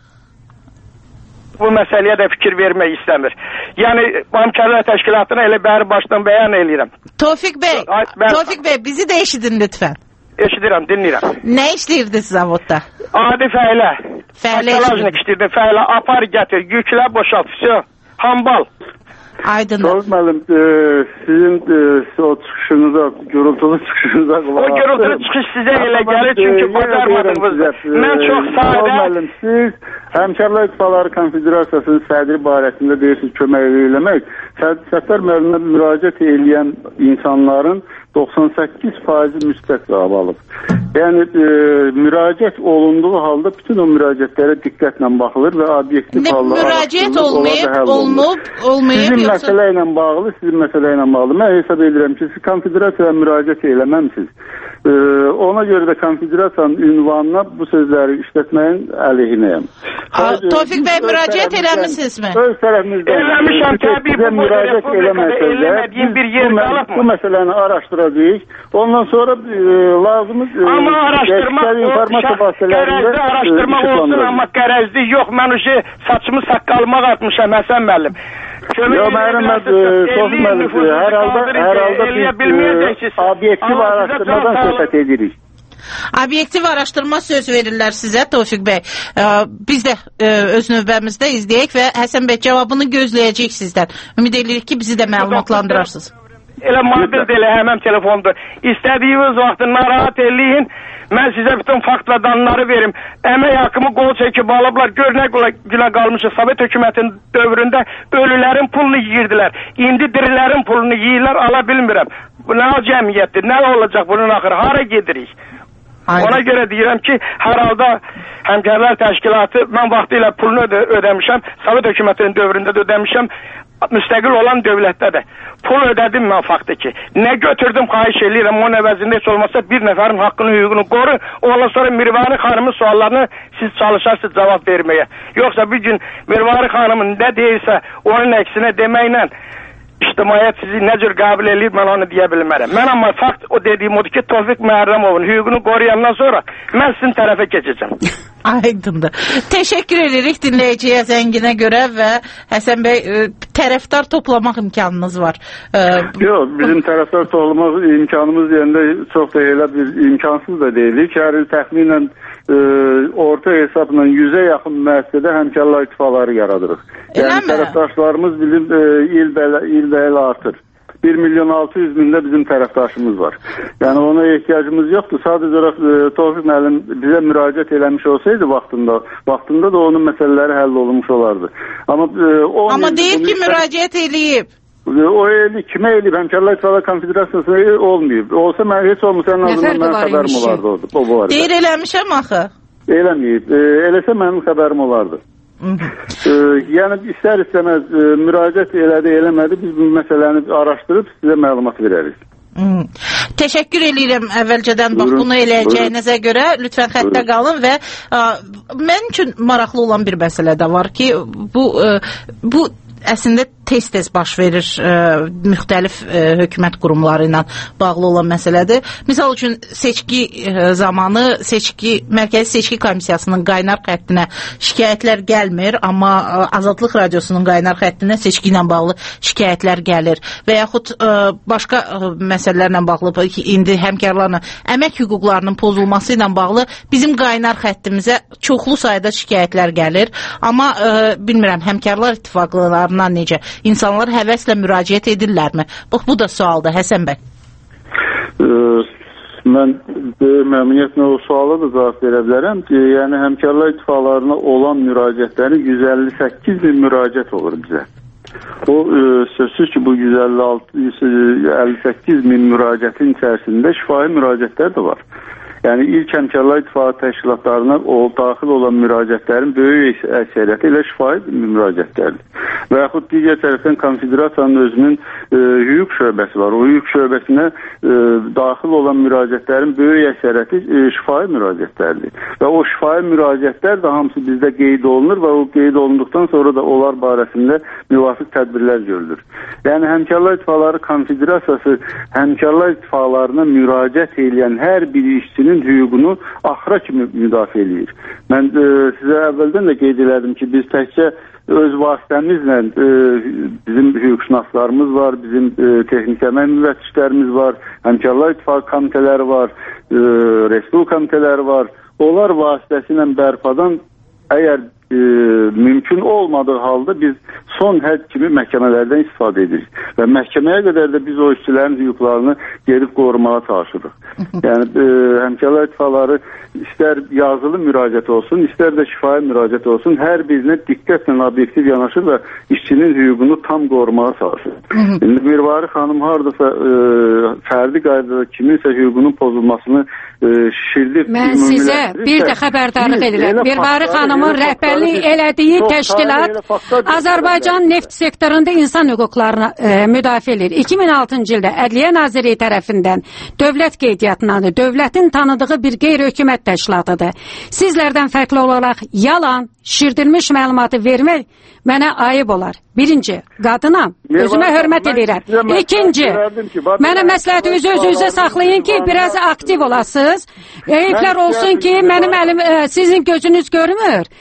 Bu məsələyə də fikir vermək istəmir. Yəni, Həmkarlar Təşkilatına elə bəri başdan bəyan eləyirəm. Tofiq bəy, Tofiq bəy, bizi də eşidin lütfən. Eşidirəm, dinləyirəm. Nə işləyirdiniz zavodda? Adi fəhlə. Fəhlə işləyirdiniz. Fəhlə, apar gətir, yüklə boşalt, все, hambal. Aydındır. Tofiq müəllim, e, sizin e, o çıxışınıza, gürültülü çıxışınıza qulaq. O gürültülü çıxış sizə elə gəlir, çünki bacarmadınız. Mən çox sadə. Tofiq müəllim, siz Həmkarlar İttifaqları Konfederasiyasının sədri barəsində deyirsiniz kömək eləmək. Səttar müəllimə müraciət edən insanların doxsan səkkiz faizi müsbət cavab alıb. Yəni e, müraciət olunduğu halda bütün o müraciətlərə diqqətlə baxılır və obyektiv halda müraciət olmayıb, olunub, olmayıb sizin yoxsa... məsələ ilə bağlı, sizin məsələ ilə bağlı. Mən hesab edirəm ki, siz konfederasiyaya müraciət eləməmsiniz. E, ona görə də konfederasiyanın ünvanına bu sözləri işlətməyin əleyhinəyəm. Tofiq bəy, müraciət eləmişsinizmi? Öz tərəfimizdən eləmişəm, təbii bu müraciət eləməsələr, bir yer qalıb bu məsələni araşdıracağıq. Ondan sonra e, lazımız e, amma araşdırmaq qərəzli araşdırmaq e, olsun, amma qərəzli yox. Mən o şey saçımı saqqalıma qatmışam Həsən müəllim. Yox, mənim Tofiq müəllim, hər halda hər halda biz obyektiv araşdırmadan söhbət edirik. Obyektiv araşdırma söz verirlər sizə, Tofiq bəy. Biz də öz növbəmizdə izləyək və Həsən bəy cavabını gözləyəcəyik sizdən. Ümid edirik ki, bizi də məlumatlandırarsınız. elə mobil də elə həmən telefondur. İstədiyiniz vaxtı narahat eləyin. Mən sizə bütün fakt və danları verim. Əmək haqqımı qol çəkib alıblar. Gör nə gülə qalmışıq. Sovet hökumətinin dövründə ölülərin pulunu yiyirdilər. İndi dirilərin pulunu yiyirlər, ala bilmirəm. Bu nə cəmiyyətdir? Nə olacaq bunun axırı? Hara gedirik? Aynen. Ona görə deyirəm ki, hər halda Həmkarlar Təşkilatı mən vaxtı ilə pulunu ödə ödəmişəm. Sovet hökumətinin dövründə də ödəmişəm. Müstəqil olan dövlətdə də pul ödədim mən faktı ki. Nə götürdüm, xahiş eləyirəm, onun əvəzində heç olmasa bir nəfərin haqqını, hüququnu qoru. Ondan sonra Mirvari xanımın suallarını siz çalışarsınız cavab verməyə. Yoxsa bir gün Mirvari xanımın nə deyirsə, onun əksinə deməklə ictimaiyyət sizi nə cür qəbul eləyir, mən onu deyə bilmərəm. Mən amma fakt o dediyim odur ki, Tofiq Məhərrəmovun hüququnu qoruyandan sonra mən sizin tərəfə keçəcəm. Aydındır. Teşekkür edirik dinləyiciyə zənginə görə və Həsən bəy tərəfdar toplamaq imkanınız var. Yox, bizim tərəfdar toplamaq imkanımız deyəndə çox da elə bir imkansız da deyilik. Hər il təxminən e, orta hesabla yüzə yaxın müəssisədə həmkarlar ittifaqları yaradırıq. Yəni tərəfdaşlarımız bizim e, ilbələ ilbələ artır. bir milyon altı yüz mində bizim tərəfdaşımız var. Yəni ona ehtiyacımız yoxdur. Sadəcə olaraq e, Tofiq müəllim bizə müraciət eləmiş olsaydı vaxtında, vaxtında da onun məsələləri həll olunmuş olardı. Amma e, o Amma deyib ki, müraciət eləyib. O eli kimə eləyib? Həmkarlar İttifaqı Konfederasiyasına olmayıb. Olsa mən heç olmasa ən azından mənim xəbərim olardı o, o bu arada. Deyir eləmişəm axı. Eləməyib. E, eləsə mənim xəbərim olardı. e, yəni istər istəməz e, müraciət elədi, eləmədi, biz bu məsələni araşdırıb sizə məlumat verərik. Hmm. Təşəkkür edirəm əvvəlcədən bax bunu eləyəcəyinizə görə. Lütfən xəttə qalın və ə, mənim üçün maraqlı olan bir məsələ də var ki, bu ə, bu əslində tez-tez baş verir ə, müxtəlif ə, hökumət qurumları ilə bağlı olan məsələdir. Misal üçün seçki ə, zamanı seçki Mərkəzi Seçki Komissiyasının qaynar xəttinə şikayətlər gəlmir, amma ə, Azadlıq Radiosunun qaynar xəttinə seçki ilə bağlı şikayətlər gəlir və yaxud ə, başqa ə, məsələlərlə bağlı ki, indi həmkarlarla əmək hüquqlarının pozulması ilə bağlı bizim qaynar xəttimizə çoxlu sayda şikayətlər gəlir, amma ə, bilmirəm həmkarlar ittifaqlarından necə İnsanlar həvəslə müraciət edirlərmi? Bax, bu da sualdır, Həsən bəy. Ee, mən məmnuniyyətlə o suala da cavab verə bilərəm ki, yəni həmkarlar ittifaqlarına olan müraciətlərin yüz əlli səkkiz min müraciət olur bizə. O e, sözsüz ki, bu yüz əlli səkkiz min müraciətin içərisində şifahi müraciətlər də var. Yəni ilk həmkarlar ittifaqı təşkilatlarına o daxil olan müraciətlərin böyük əksəriyyəti elə şifahi müraciətlərdir. Və yaxud digər tərəfdən konfederasiyanın özünün e, hüquq şöbəsi var. O hüquq şöbəsinə e, daxil olan müraciətlərin böyük əksəriyyəti e, şifahi müraciətlərdir. Və o şifahi müraciətlər də hamısı bizdə qeyd olunur və o qeyd olunduqdan sonra da onlar barəsində müvafiq tədbirlər görülür. Yəni həmkarlar ittifaqları konfederasiyası həmkarlar ittifaqlarına müraciət edən hər bir işçinin hüququnu axıra kimi müdafiə edir. Mən e, sizə əvvəldən də qeyd elədim ki, biz təkcə öz vasitəmizlə e, bizim hüquqşünaslarımız var, bizim e, texniki əmək müvəkkillərimiz var, həmkarlar ittifaqı komitələri var, e, respublika komitələri var. Onlar vasitəsilə bərpadan əgər e, mümkün olmadığı halda biz son hədd kimi məhkəmələrdən istifadə edirik. Və məhkəməyə qədər də biz o işçilərin hüquqlarını gedib qorumağa çalışırıq. Yəni e, həmkarlar ittifaqları istər yazılı müraciət olsun, istər də şifahi müraciət olsun, hər birinə diqqətlə obyektiv yanaşır və işçinin hüququnu tam qorumağa çalışır. İndi Mirvari xanım hardasa e, fərdi qaydada kiminsə hüququnun pozulmasını e, şişirdib. Mən sizə bir də xəbərdarlıq edirəm. Mirvari xanımın rəhbərlik elədiyi təşkilat Azərbaycan neft sektorunda insan hüquqlarını e, müdafiə edir. iki min altıncı ildə Ədliyyə Nazirliyi tərəfindən dövlət qeydiyyatındadır. Dövlətin tanıdığı bir qeyri-hökumət təşkilatıdır. Sizlərdən fərqli olaraq yalan, şişirdilmiş məlumatı vermək mənə ayıb olar. Birinci, qadınam, özümə hörmət edirəm. İkinci, mənə məsləhətinizi özünüzə saxlayın ki, biraz aktiv olasınız. Eyflər olsun ki, mənim əlim, sizin gözünüz görmür.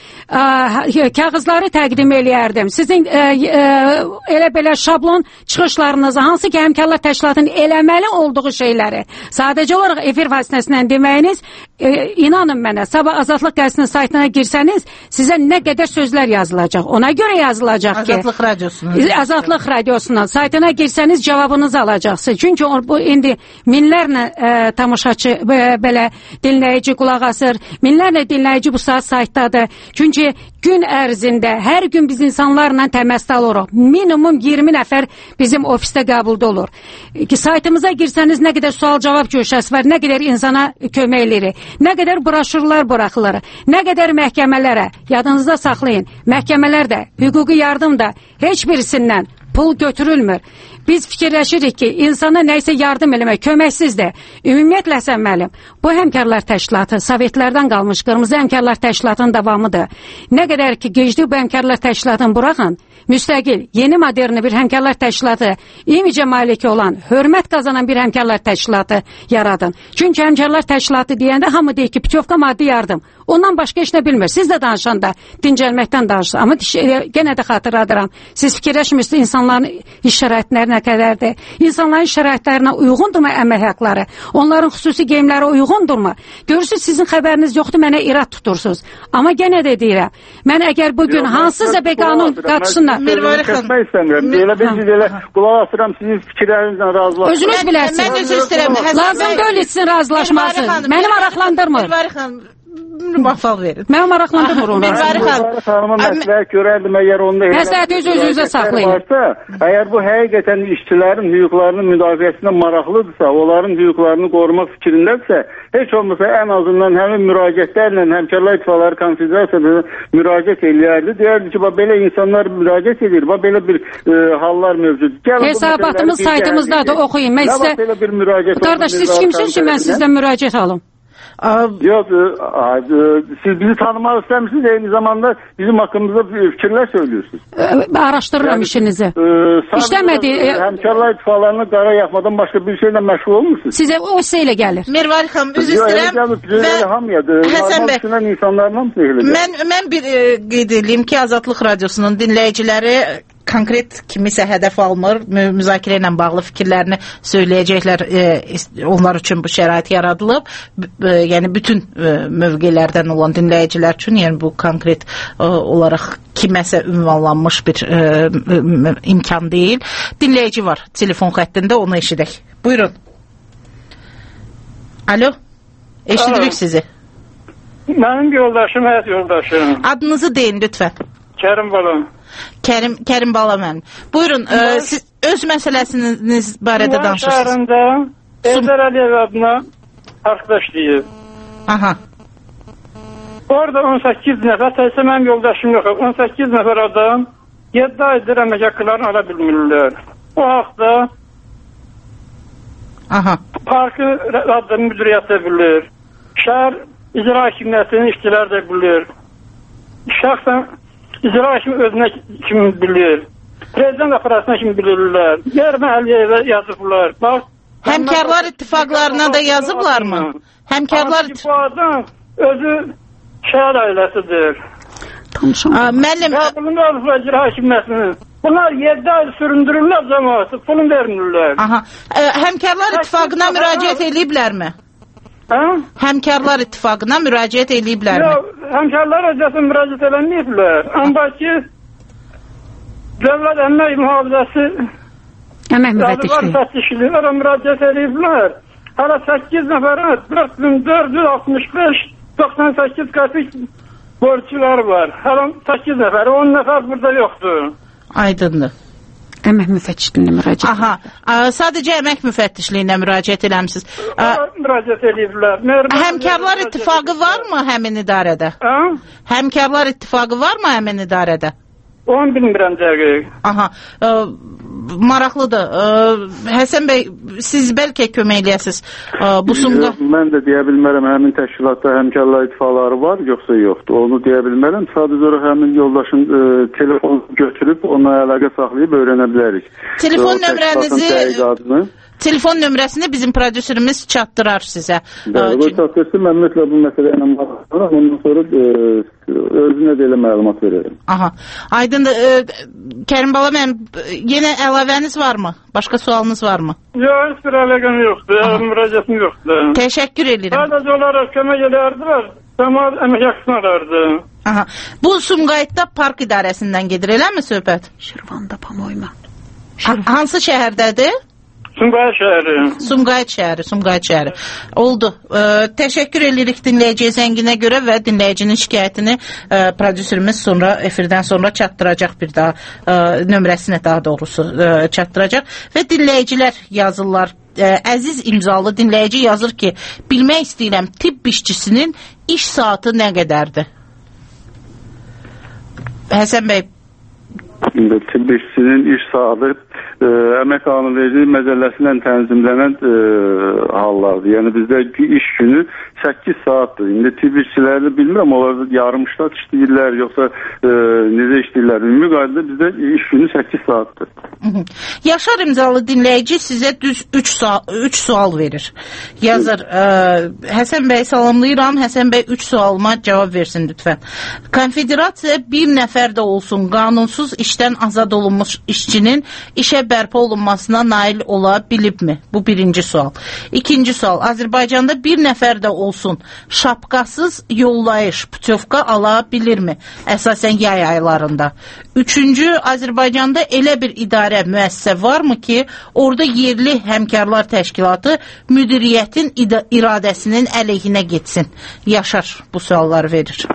ə, kağızları təqdim eləyərdim. Sizin ə, ə, elə belə şablon çıxışlarınızı, hansı ki həmkarlar təşkilatının eləməli olduğu şeyləri sadəcə olaraq efir vasitəsindən deməyiniz, ə, inanın mənə, sabah Azadlıq qəzetinin saytına girsəniz, sizə nə qədər sözlər yazılacaq. Ona görə yazılacaq ki, Azadlıq radiosunun Azadlıq radiosunun saytına girsəniz cavabınızı alacaqsınız. Çünki bu indi minlərlə ə, tamaşaçı ə, belə dinləyici qulaq asır. Minlərlə dinləyici bu saat saytdadır. Çünki gün ərzində hər gün biz insanlarla təmasda oluruq. Minimum iyirmi nəfər bizim ofisdə qəbulda olur. Ki saytımıza girsəniz nə qədər sual-cavab köşəsi var, nə qədər insana kömək edirik, nə qədər broşurlar buraxılır, nə qədər məhkəmələrə, yadınızda saxlayın, məhkəmələr də, hüquqi yardım da heç birisindən pul götürülmür. Biz fikirləşirik ki, insana nəysə yardım eləmək köməksizdir. Ümumiyyətlə Həsən müəllim, bu həmkarlar təşkilatı Sovetlərdən qalmış Qırmızı Həmkarlar Təşkilatının davamıdır. Nə qədər ki, gecdi bu həmkarlar təşkilatını buraxın, müstəqil, yeni moderni bir həmkarlar təşkilatı, imicə maliki olan, hörmət qazanan bir həmkarlar təşkilatı yaradın. Çünki həmkarlar təşkilatı deyəndə hamı deyir ki, Piçovka maddi yardım. Ondan başqa heç nə bilmir. Siz də danışanda dincəlməkdən danışırsınız. Amma yenə də xatırladıram. Siz fikirləşmirsiniz insanların iş şəraitləri nə qədərdir? İnsanların şəraitlərinə uyğundurmu əmək haqları? Onların xüsusi geyimləri uyğundurmu? Görürsünüz, sizin xəbəriniz yoxdur, mənə irad tutursunuz. Amma yenə də deyirəm, mən əgər bugün hansısa bir qanun qatışına... Mirvari xanım. Kəsmək istəmirəm. Elə bir siz elə qulaq asıram, sizin fikirlərinizlə razılaşın. Özünüz biləsiniz. Mən özür istəyirəm. Lazım deyil sizin razılaşması. Məni maraqlandırmır. Mirvari xanım, baxal verin. Mən maraqlandırmır onu. Mirvari xanım. Xanıma məsləhət görərdim, əgər onda... Məsləhəti öz-özünüzə saxlayın. Əgər bu həqiqətən işçilərin hüquqlarının müdafiəsinə maraqlıdırsa, onların hüquqlarını qorumaq fikrindədirsə, heç olmasa ən azından həmin müraciətlərlə Həmkarlar İttifaqları Konfederasiyasına müraciət eləyərdi. Deyərdi ki, belə insanlar müraciət edir, belə bir e, hallar mövcud. Hesabatımız saytımızdadır, oxuyun. Mən sizə... Qardaş, siz kimsiniz ki, mən sizdən müraciət alım? Yok, siz bizi tanımak istemişsiniz, aynı zamanda bizim hakkımızda fikirler söylüyorsunuz. Araştırırım yani, işinizi. E, İşlemedi. Həmkarlar İttifaqlarını qara yapmadan başka bir şeyle meşgul olmuşsunuz. Size o şeyle gelir. Mirvari xanım, üzr istəyirəm. Həsən bəy, insanlarla mən, mən bir e, qeyd edeyim ki, Azadlıq Radiosunun dinləyiciləri konkret kimisə hədəf almır, müzakirə ilə bağlı fikirlərini söyləyəcəklər, e, onlar üçün bu şərait yaradılıb, e, yəni bütün e, mövqelərdən olan dinləyicilər üçün, yəni bu konkret e, olaraq kiməsə ünvanlanmış bir e, imkan deyil. Dinləyici var telefon xəttində, onu eşidək. Buyurun. Alo, eşidirik sizi. Mənim yoldaşım, həyat yoldaşım. Adınızı deyin lütfən. Kərim Balam. Kərim, Kərim Bala mənim. Buyurun, e, siz öz məsələsiniz barədə danışırsınız. Şəhərində Eldar Əliyev adına arkadaş deyib. Aha. Orada on səkkiz nəfər, təkcə mənim yoldaşım yox, on səkkiz nəfər adam yeddi aydır əmək haqqlarını ala bilmirlər. O haqda Aha. Parkı adlı müdiriyyət də bilir. Şəhər icra hakimiyyətinin işçiləri də bilir. Şəxsən icra kimi özünə kimi bilir. Prezident aparatına kimi bilirlər. Yermə Əliyevə yazıblar. Bax, Həmkarlar İttifaqlarına da yazıblar mı? Həmkarlar İttifaqlarının özü şəhər ailəsidir. Müəllim, bunu alırlar icra hakimiyyətinin. Bunlar yeddi ay süründürürlər cəmaatı, pulun vermirlər. Aha. E, həmkarlar İttifaqına müraciət ediblərmi? Hə? Həmkarlar İttifaqına müraciət ediblərmi? Yox, həmkarlar öcəsin müraciət edilməyiblər. Amma ki, Dövlət Əmək Mühafizəsi Əmək Müfəttişliyi ona müraciət ediblər. Hələ səkkiz nəfərə dörd min dörd yüz altmış beş doxsan səkkiz qəpik borçlar var. Hələ səkkiz nəfər, on nəfər burada yoxdur. Aydındır. Əmək müfəttişliyinə müraciət. Aha, ə, sadəcə əmək müfəttişliyinə müraciət eləmisiniz. Ə, müraciət ediblər. Həmkarlar İttifaqı varmı həmin idarədə? Hə? Həmkarlar İttifaqı varmı həmin idarədə? Onu bilmirəm dəqiq. Aha, ə, maraqlıdır. Ə, Həsən bəy, siz bəlkə kömək eləyəsiniz bu sumqa. Mən də deyə bilmərəm həmin təşkilatda həmkarlar ittifaqları var, yoxsa yoxdur. Onu deyə bilmərəm. Sadəcə olaraq həmin yoldaşın ə, telefon götürüb ona əlaqə saxlayıb öyrənə bilərik. Telefon nömrənizi telefon nömrəsini bizim prodüserimiz çatdırar sizə. Bəli, bu çatdırsın, mən mütləq bu məsələ ilə baxaram, ondan sonra e, özünə də elə məlumat verərəm. Aha, aydındır. E, Kərim bala, mənim yenə əlavəniz varmı? Başqa sualınız varmı? Yox, heç bir əlaqəm yoxdur, müraciətim yoxdur. Təşəkkür edirəm. Sadəcə olaraq kömək edərdilər, cəmaət əmək haqqını alırdı. Aha. Bu Sumqayıtda park idarəsindən gedir, eləmi söhbət? Şirvanda Pamoyma. Ha, hansı şəhərdədir? Sumqayıt şəhəri. Sumqayıt şəhəri, Sumqayıt şəhəri. Oldu. E, təşəkkür edirik dinləyiciyə zənginə görə və dinləyicinin şikayətini e, prodüserimiz sonra efirdən sonra çatdıracaq bir daha e, nömrəsini daha doğrusu e, çatdıracaq və dinləyicilər yazırlar. Ə, əziz imzalı dinləyici yazır ki, bilmək istəyirəm tibb işçisinin iş saatı nə qədərdir? Həsən bəy. Tibb işçisinin iş saatı e, əmək qanunvericiliyi məcəlləsindən tənzimlənən e, hallardır. Yəni bizdə iş günü səkkiz saatdır. İndi tibb işçilərini bilmirəm, onlar yarım ştat işləyirlər, yoxsa e, necə işləyirlər. Ümumi qaydada bizdə iş günü səkkiz saatdır. Yaşar imzalı dinləyici sizə düz üç sual verir. Yazır, ə, Həsən bəy salamlayıram, Həsən bəy üç sualıma cavab versin lütfən. Konfederasiya bir nəfər də olsun qanunsuz işdən azad olunmuş işçinin işə bərpa olunmasına nail ola bilibmi? Bu birinci sual. İkinci sual, Azərbaycanda bir nəfər də olsun şapkasız yollayış, putyovka ala bilirmi? Əsasən yay aylarında. Üçüncü, Azərbaycanda elə bir idarə müəssisə varmı ki, orada yerli həmkarlar təşkilatı müdiriyyətin iradəsinin əleyhinə getsin? Yaşar bu sualları verir.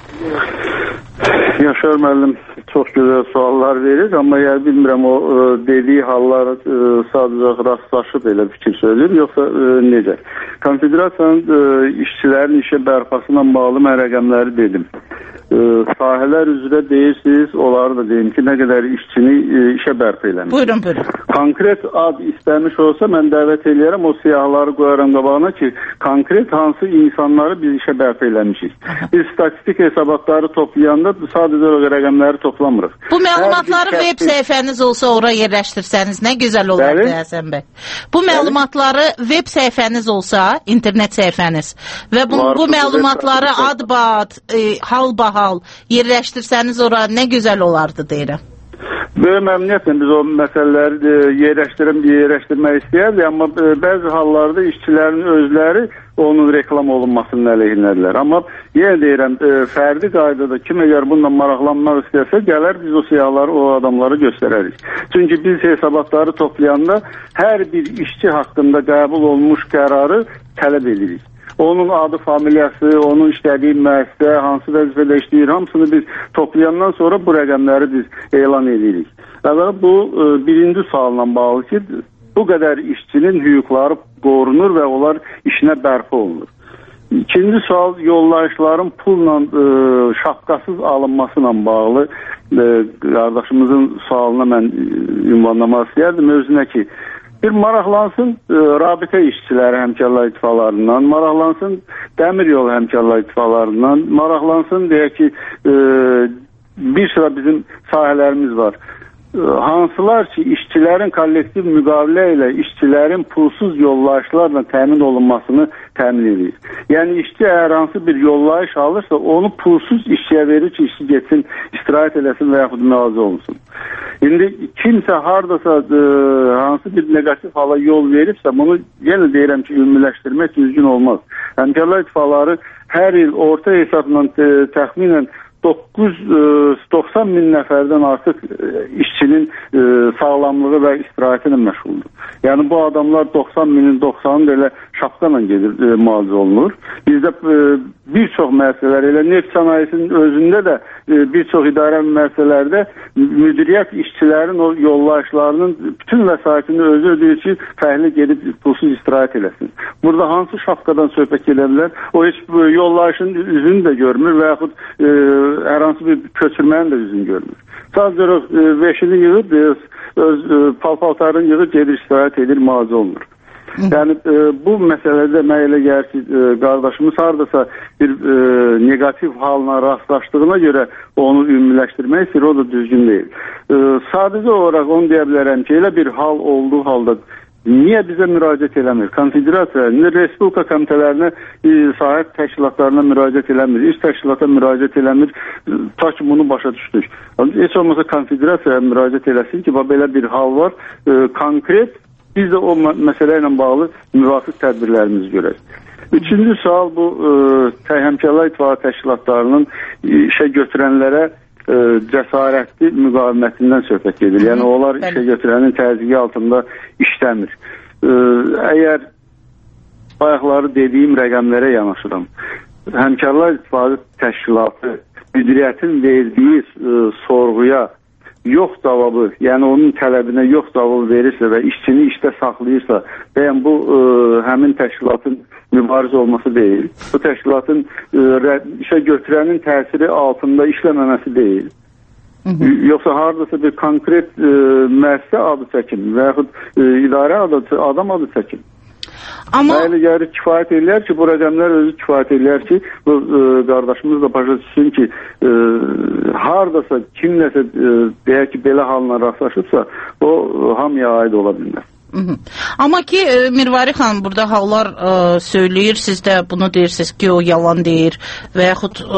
Yaşar müəllim çox gözəl suallar verir, amma yəni bilmirəm o e, dediyi hallar e, sadəcə rastlaşıb elə fikir söyləyir, yoxsa e, necə? Konfederasiyanın e, işçilərin işə bərpasına bağlı mən rəqəmləri dedim. E, sahələr üzrə deyirsiniz, onları da deyim ki, nə qədər işçini e, işə bərpa eləmiş. Buyurun, buyurun. Konkret ad istəmiş olsa mən dəvət eləyərəm, o siyahıları qoyaram qabağına ki, konkret hansı insanları biz işə bərpa eləmişik. Biz statistik hesabatları toplayanda sadəcə o rəqəmləri toplamırıq. Bu məlumatları web səhifəniz olsa ora yerləşdirsəniz nə gözəl olardı Həsən bəy. Bu məlumatları web səhifəniz olsa, internet səhifəniz və bu, bu məlumatları ad-bad, e, hal-bahal yerləşdirsəniz ora nə gözəl olardı deyirəm. Böyük məmnuniyyətlə biz o məsələləri yerləşdirəm, yerləşdirmək istəyərdik, amma bəzi hallarda işçilərin özləri onun reklam olunmasının əleyhinədirlər. Amma yenə deyirəm, fərdi qaydada kim əgər bununla maraqlanmaq istəyirsə, gələr biz o siyahıları o adamları göstərərik. Çünki biz hesabatları toplayanda hər bir işçi haqqında qəbul olmuş qərarı tələb edirik. Onun adı, familiyası, onun işlədiyi müəssisə, hansı vəzifədə işləyir, hamısını biz toplayandan sonra bu rəqəmləri biz elan edirik. Və bu birinci sualla bağlı ki, bu qədər işçinin hüquqları qorunur və onlar işinə bərpa olunur. İkinci sual yollayışların pulla e, şapkasız alınmasıyla bağlı e, qardaşımızın sualına mən ünvanlamaq istəyərdim özünə ki, bir maraqlansın e, rabitə işçiləri həmkarlar ittifaqlarından, maraqlansın dəmir yolu həmkarlar ittifaqlarından, maraqlansın deyək ki, e, bir sıra bizim sahələrimiz var. E, hansılar ki, işçilərin kollektiv müqavilə ilə işçilərin pulsuz yollayışlarla təmin olunmasını təmin edir. Yəni işçi əgər hansı bir yollayış alırsa, onu pulsuz işçiyə verir ki, işçi getsin, istirahət eləsin və yaxud müalicə olunsun. İndi kimsə hardasa e, hansı bir negativ hala yol veribsə, bunu yenə deyirəm ki, ümumiləşdirmək düzgün olmaz. Həmkarlar ittifaqları hər il orta hesabla e, təxminən doqquz yüz doxsan min nəfərdən artıq e, işçinin e, sağlamlığı və istirahəti ilə məşğuldur. Yəni bu adamlar doxsan minin doxsanı da elə şapkayla gedir, e, müalicə olunur. Bizdə e, bir çox müəssisələr, elə neft sənayesinin özündə də e, bir çox idarə müəssisələrdə müdiriyyət işçilərin o yollayışlarının bütün vəsaitini özü ödəyir ki, fəhli gedib pulsuz istirahət eləsin. Burada hansı şapkadan söhbət edə bilər? O heç yollayışın üzünü də görmür və yaxud e, hər hansı bir köçürmənin də üzünü görmür. Sadəcə e, veşini yığıb, e, öz e, pal-paltarını yığıb gedir, istirahət edir, müalicə olunur. Yəni e, bu məsələdə mən elə gəlir ki, e, qardaşımız hardasa bir e, negativ halına rastlaşdığına görə onu ümumiləşdirmək istəyir, o da düzgün deyil. E, sadəcə olaraq onu deyə bilərəm ki, elə bir hal olduğu halda niyə bizə müraciət eləmir? Konfederasiya, Respublika komitələrinə, sahib təşkilatlarına müraciət eləmir, iş təşkilata müraciət eləmir, ta ki bunu başa düşdük. Heç olmasa konfederasiyaya müraciət eləsin ki, belə bir hal var, konkret, biz də o məsələ ilə bağlı müvafiq tədbirlərimizi görək. Üçüncü sual bu, Həmkarlar İttifaqı təşkilatlarının işə götürənlərə e, cəsarətli müqavimətindən söhbət gedir. Yəni onlar işə götürənin təzyiqi altında işləmir. E, əgər bayaqları dediyim rəqəmlərə yanaşıram. Həmkarlar İttifaqı təşkilatı müdiriyyətin verdiyi e, sorğuya yox cavabı, yəni onun tələbinə yox cavabı verirsə və işçini işdə saxlayırsa, bəyən bu e, həmin təşkilatın mübarizə olması deyil. Bu təşkilatın e, işə götürənin təsiri altında işləməməsi deyil. Hı -hı. Yoxsa haradasa bir konkret e, müəssisə adı çəkin və yaxud e, idarə adı, adam adı çəkin. Amma elə gəlir kifayət eləyər ki, bu rəqəmlər özü kifayət eləyər ki, bu e, qardaşımız da başa düşsün ki, e, haradasa kimləsə e, deyək ki, belə halına rastlaşıbsa, o hamıya aid ola bilməz. Hı -hı. Amma ki Mirvari xanım burada hallar ə, söyləyir, siz də bunu deyirsiniz ki o yalan deyir və yaxud ə,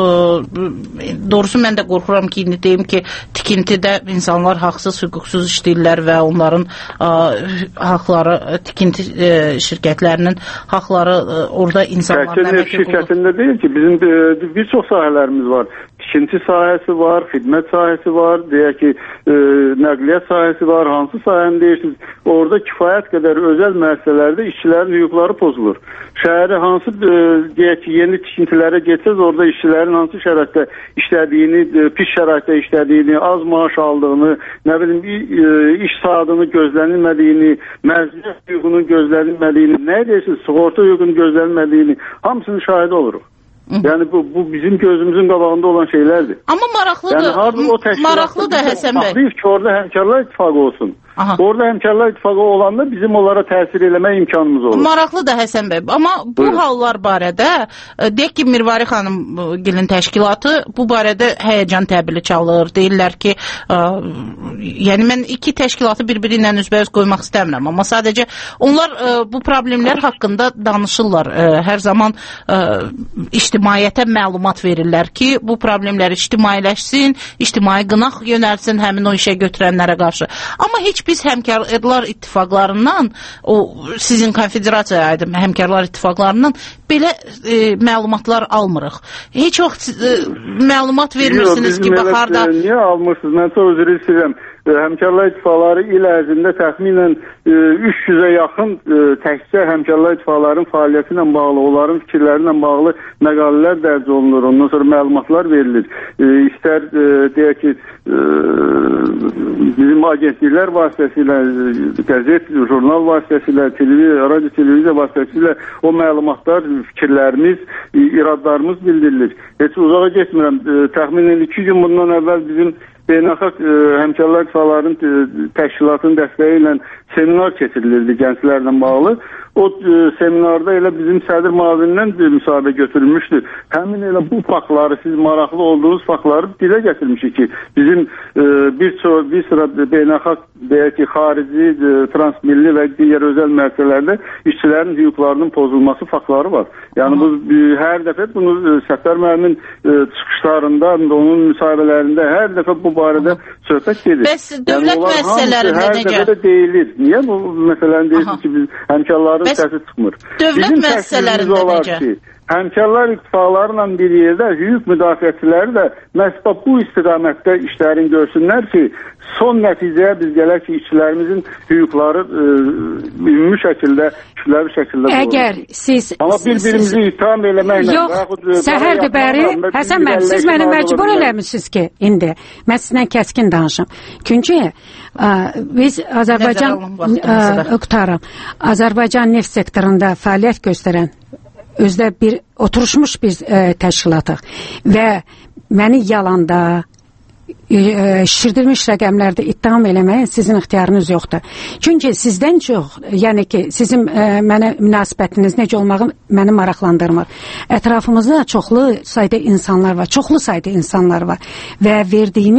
doğrusu mən də qorxuram ki indi deyim ki tikintidə insanlar haqsız, hüquqsuz işləyirlər və onların ə, haqları, tikinti ə, şirkətlərinin haqları ə, orada insanlar Təkcə şirkətində deyil ki, bizim bir çox sahələrimiz var. Tikinti sahəsi var, xidmət sahəsi var, deyək ki, e, nəqliyyat sahəsi var, hansı sahəni deyirsiniz, orada kifayət qədər özəl müəssisələrdə işçilərin hüquqları pozulur. Şəhəri hansı, e, deyək ki, yeni tikintilərə getsəz, orada işçilərin hansı şəraitdə işlədiyini, e, pis şəraitdə işlədiyini, az maaş aldığını, nə bilim, e, iş saatını gözlənilmədiyini, məzuniyyət hüququnun gözlənilmədiyini, nə deyirsiniz, sığorta hüququnun gözlənilmədiyini, hamısının şahidi oluruq. Yəni bu, bu bizim gözümüzün qabağında olan şeylərdir. Amma maraqlıdır. Yəni, maraqlıdır Həsən bəy. Maraqlıyıq ki, orada Həmkarlar İttifaqı olsun. Aha. Orada Həmkarlar İttifaqı olanda bizim onlara təsir eləmə imkanımız olur. Maraqlıdır Həsən bəy. Amma bu Buyurun. hallar barədə deyək ki, Mirvari xanım Gilin təşkilatı bu barədə həyəcan təbili çalır. Deyirlər ki, ə, yəni mən iki təşkilatı bir-biri ilə üzbəüz qoymaq istəmirəm, amma sadəcə onlar ə, bu problemlər haqqında danışırlar. Ə, hər zaman ə, ictimaiyyətə məlumat verirlər ki, bu problemlər ictimailəşsin, ictimai qınaq yönəlsin həmin o işə götürənlərə qarşı. Amma heç biz həmkarlar ittifaqlarından, o sizin konfederasiyaya aid həmkarlar ittifaqlarından belə e, məlumatlar almırıq. Heç vaxt e, məlumat vermirsiniz ki, baxarda... Niyə almırsınız? Mən çox üzr istəyirəm. Həmkarlar ittifaqları il ərzində təxminən üç yüzə yaxın e, təkcə həmkarlar ittifaqlarının fəaliyyəti ilə bağlı, onların fikirləri ilə bağlı məqalələr dərc olunur, ondan sonra məlumatlar verilir. E, istər e, deyək ki, e, bizim agentliklər vasitəsilə, qəzet, jurnal vasitəsilə, televiziya, radio televiziya vasitəsilə o məlumatlar, fikirlərimiz, iradlarımız bildirilir. Heç uzağa getmirəm. E, təxminən iki gün bundan əvvəl bizim beynəlxalq e, həmkarlar ittifaqlarının e, təşkilatının dəstəyi ilə seminar keçirilirdi gənclərlə bağlı. O e, seminarda elə bizim sədr müavinindən müsahibə götürülmüşdü. Həmin elə bu faktları, siz maraqlı olduğunuz faktları dilə gətirmişik ki, bizim e, bir, çox, bir sıra beynəlxalq, deyək ki, xarici, e, transmilli və digər özəl müəssisələrdə işçilərin hüquqlarının pozulması faktları var. Yəni bu e, hər dəfə bunu e, Səfər müəllimin e, çıxışlarında, onun müsahibələrində hər dəfə bu barədə söhbət gedir. Bəs dövlət yəni, müəssisələrində necə? Hər dəfə də deyilir. Niyə bu məsələni deyirsiniz ki, biz həmkarların Bəs səsi çıxmır? Dövlət müəssisələrində necə? Ki, həmkarlar ittifaqlarla bir yerdə hüquq müdafiəçiləri də məhz bu istiqamətdə işlərin görsünlər ki, son nəticəyə biz gələk ki, işçilərimizin hüquqları e, ümumi şəkildə, kütləvi şəkildə Əgər siz... Amma bir-birimizi itham eləməklə... Yox, səhərdir bəri, Həsən mən, siz məni məcbur eləmişsiniz ki, indi, mən sizlə kəskin danışım. Çünki biz Azərbaycan, qutaram, Azərbaycan neft sektorunda fəaliyyət göstərən özdə bir oturuşmuş biz e, təşkilatıq və məni yalanda e, şişirdilmiş rəqəmlərdə ittiham eləməyin sizin ixtiyarınız yoxdur. Çünki sizdən çox, yəni ki, sizin e, mənə münasibətiniz necə olmağı məni maraqlandırmır. Ətrafımızda çoxlu sayda insanlar var, çoxlu sayda insanlar var və verdiyiniz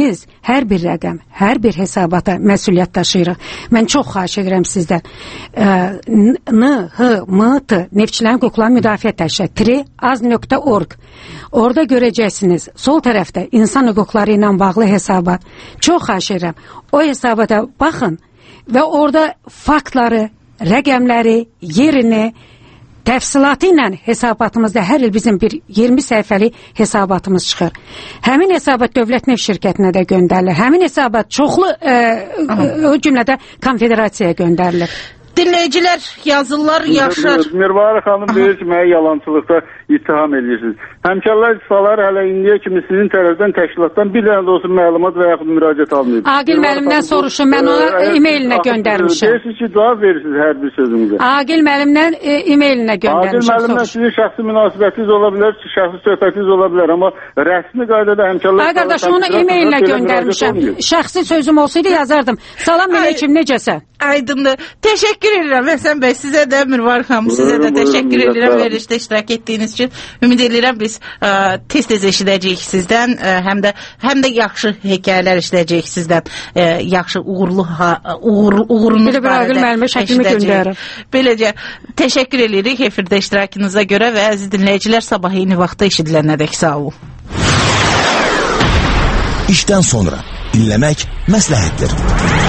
hər bir rəqəm, hər bir hesabata məsuliyyət daşıyırıq. Mən çox xahiş edirəm sizdən. N H M T Neftçilərin Hüquqlarını Müdafiə Təşkilatı az nöqtə org. Orada görəcəksiniz. Sol tərəfdə insan hüquqları ilə bağlı hesabat. Çox xahiş edirəm. O hesabata baxın və orada faktları, rəqəmləri, yerini, təfsilatı ilə hesabatımızda hər il bizim bir iyirmi səhifəli hesabatımız çıxır. Həmin hesabat dövlət neft şirkətinə də göndərilir. Həmin hesabat çoxlu e, o cümlədə konfederasiyaya göndərilir. Dinləyicilər yazırlar, Yaşar. Mirvari xanım deyir ki, mənə yalançılıqda ittiham edirsiniz. Həmkarlar istifaları hələ indiyə kimi sizin tərəfdən təşkilatdan bir dənə də olsun məlumat və yaxud müraciət almayıb. Agil müəllimdən soruşun, mən ona e-mailinə göndərmişəm. Deyirsiniz ki, cavab verirsiniz hər bir sözümüzə. Agil müəllimdən e-mailinə göndərmişəm. Agil müəllimdən sizin şəxsi münasibətiniz ola bilər, şəxsi söhbətiniz ola bilər, amma rəsmi qaydada həmkarlar... Ay qardaş, onu e-mailinə göndərmişəm. Şəxsi sözüm olsaydı yazardım. Salam aleyküm, necəsən? Aydındır. Təşəkkür edirəm Həsən bəy, sizə də Mirvari xanım, sizə də təşəkkür edirəm verilişdə iştirak etdiyiniz üçün. Ümid edirəm biz ə, tez-tez eşidəcəyik sizdən, ə, həm də həm də yaxşı hekayələr eşidəcəyik sizdən. Ə, yaxşı uğurlu ha, uğur, uğurunuz barədə eşidəcəyik. Beləcə təşəkkür edirik efirdə iştirakınıza görə və əziz dinləyicilər, sabah eyni vaxtda eşidilənədək sağ olun. İşdən sonra dinləmək məsləhətdir.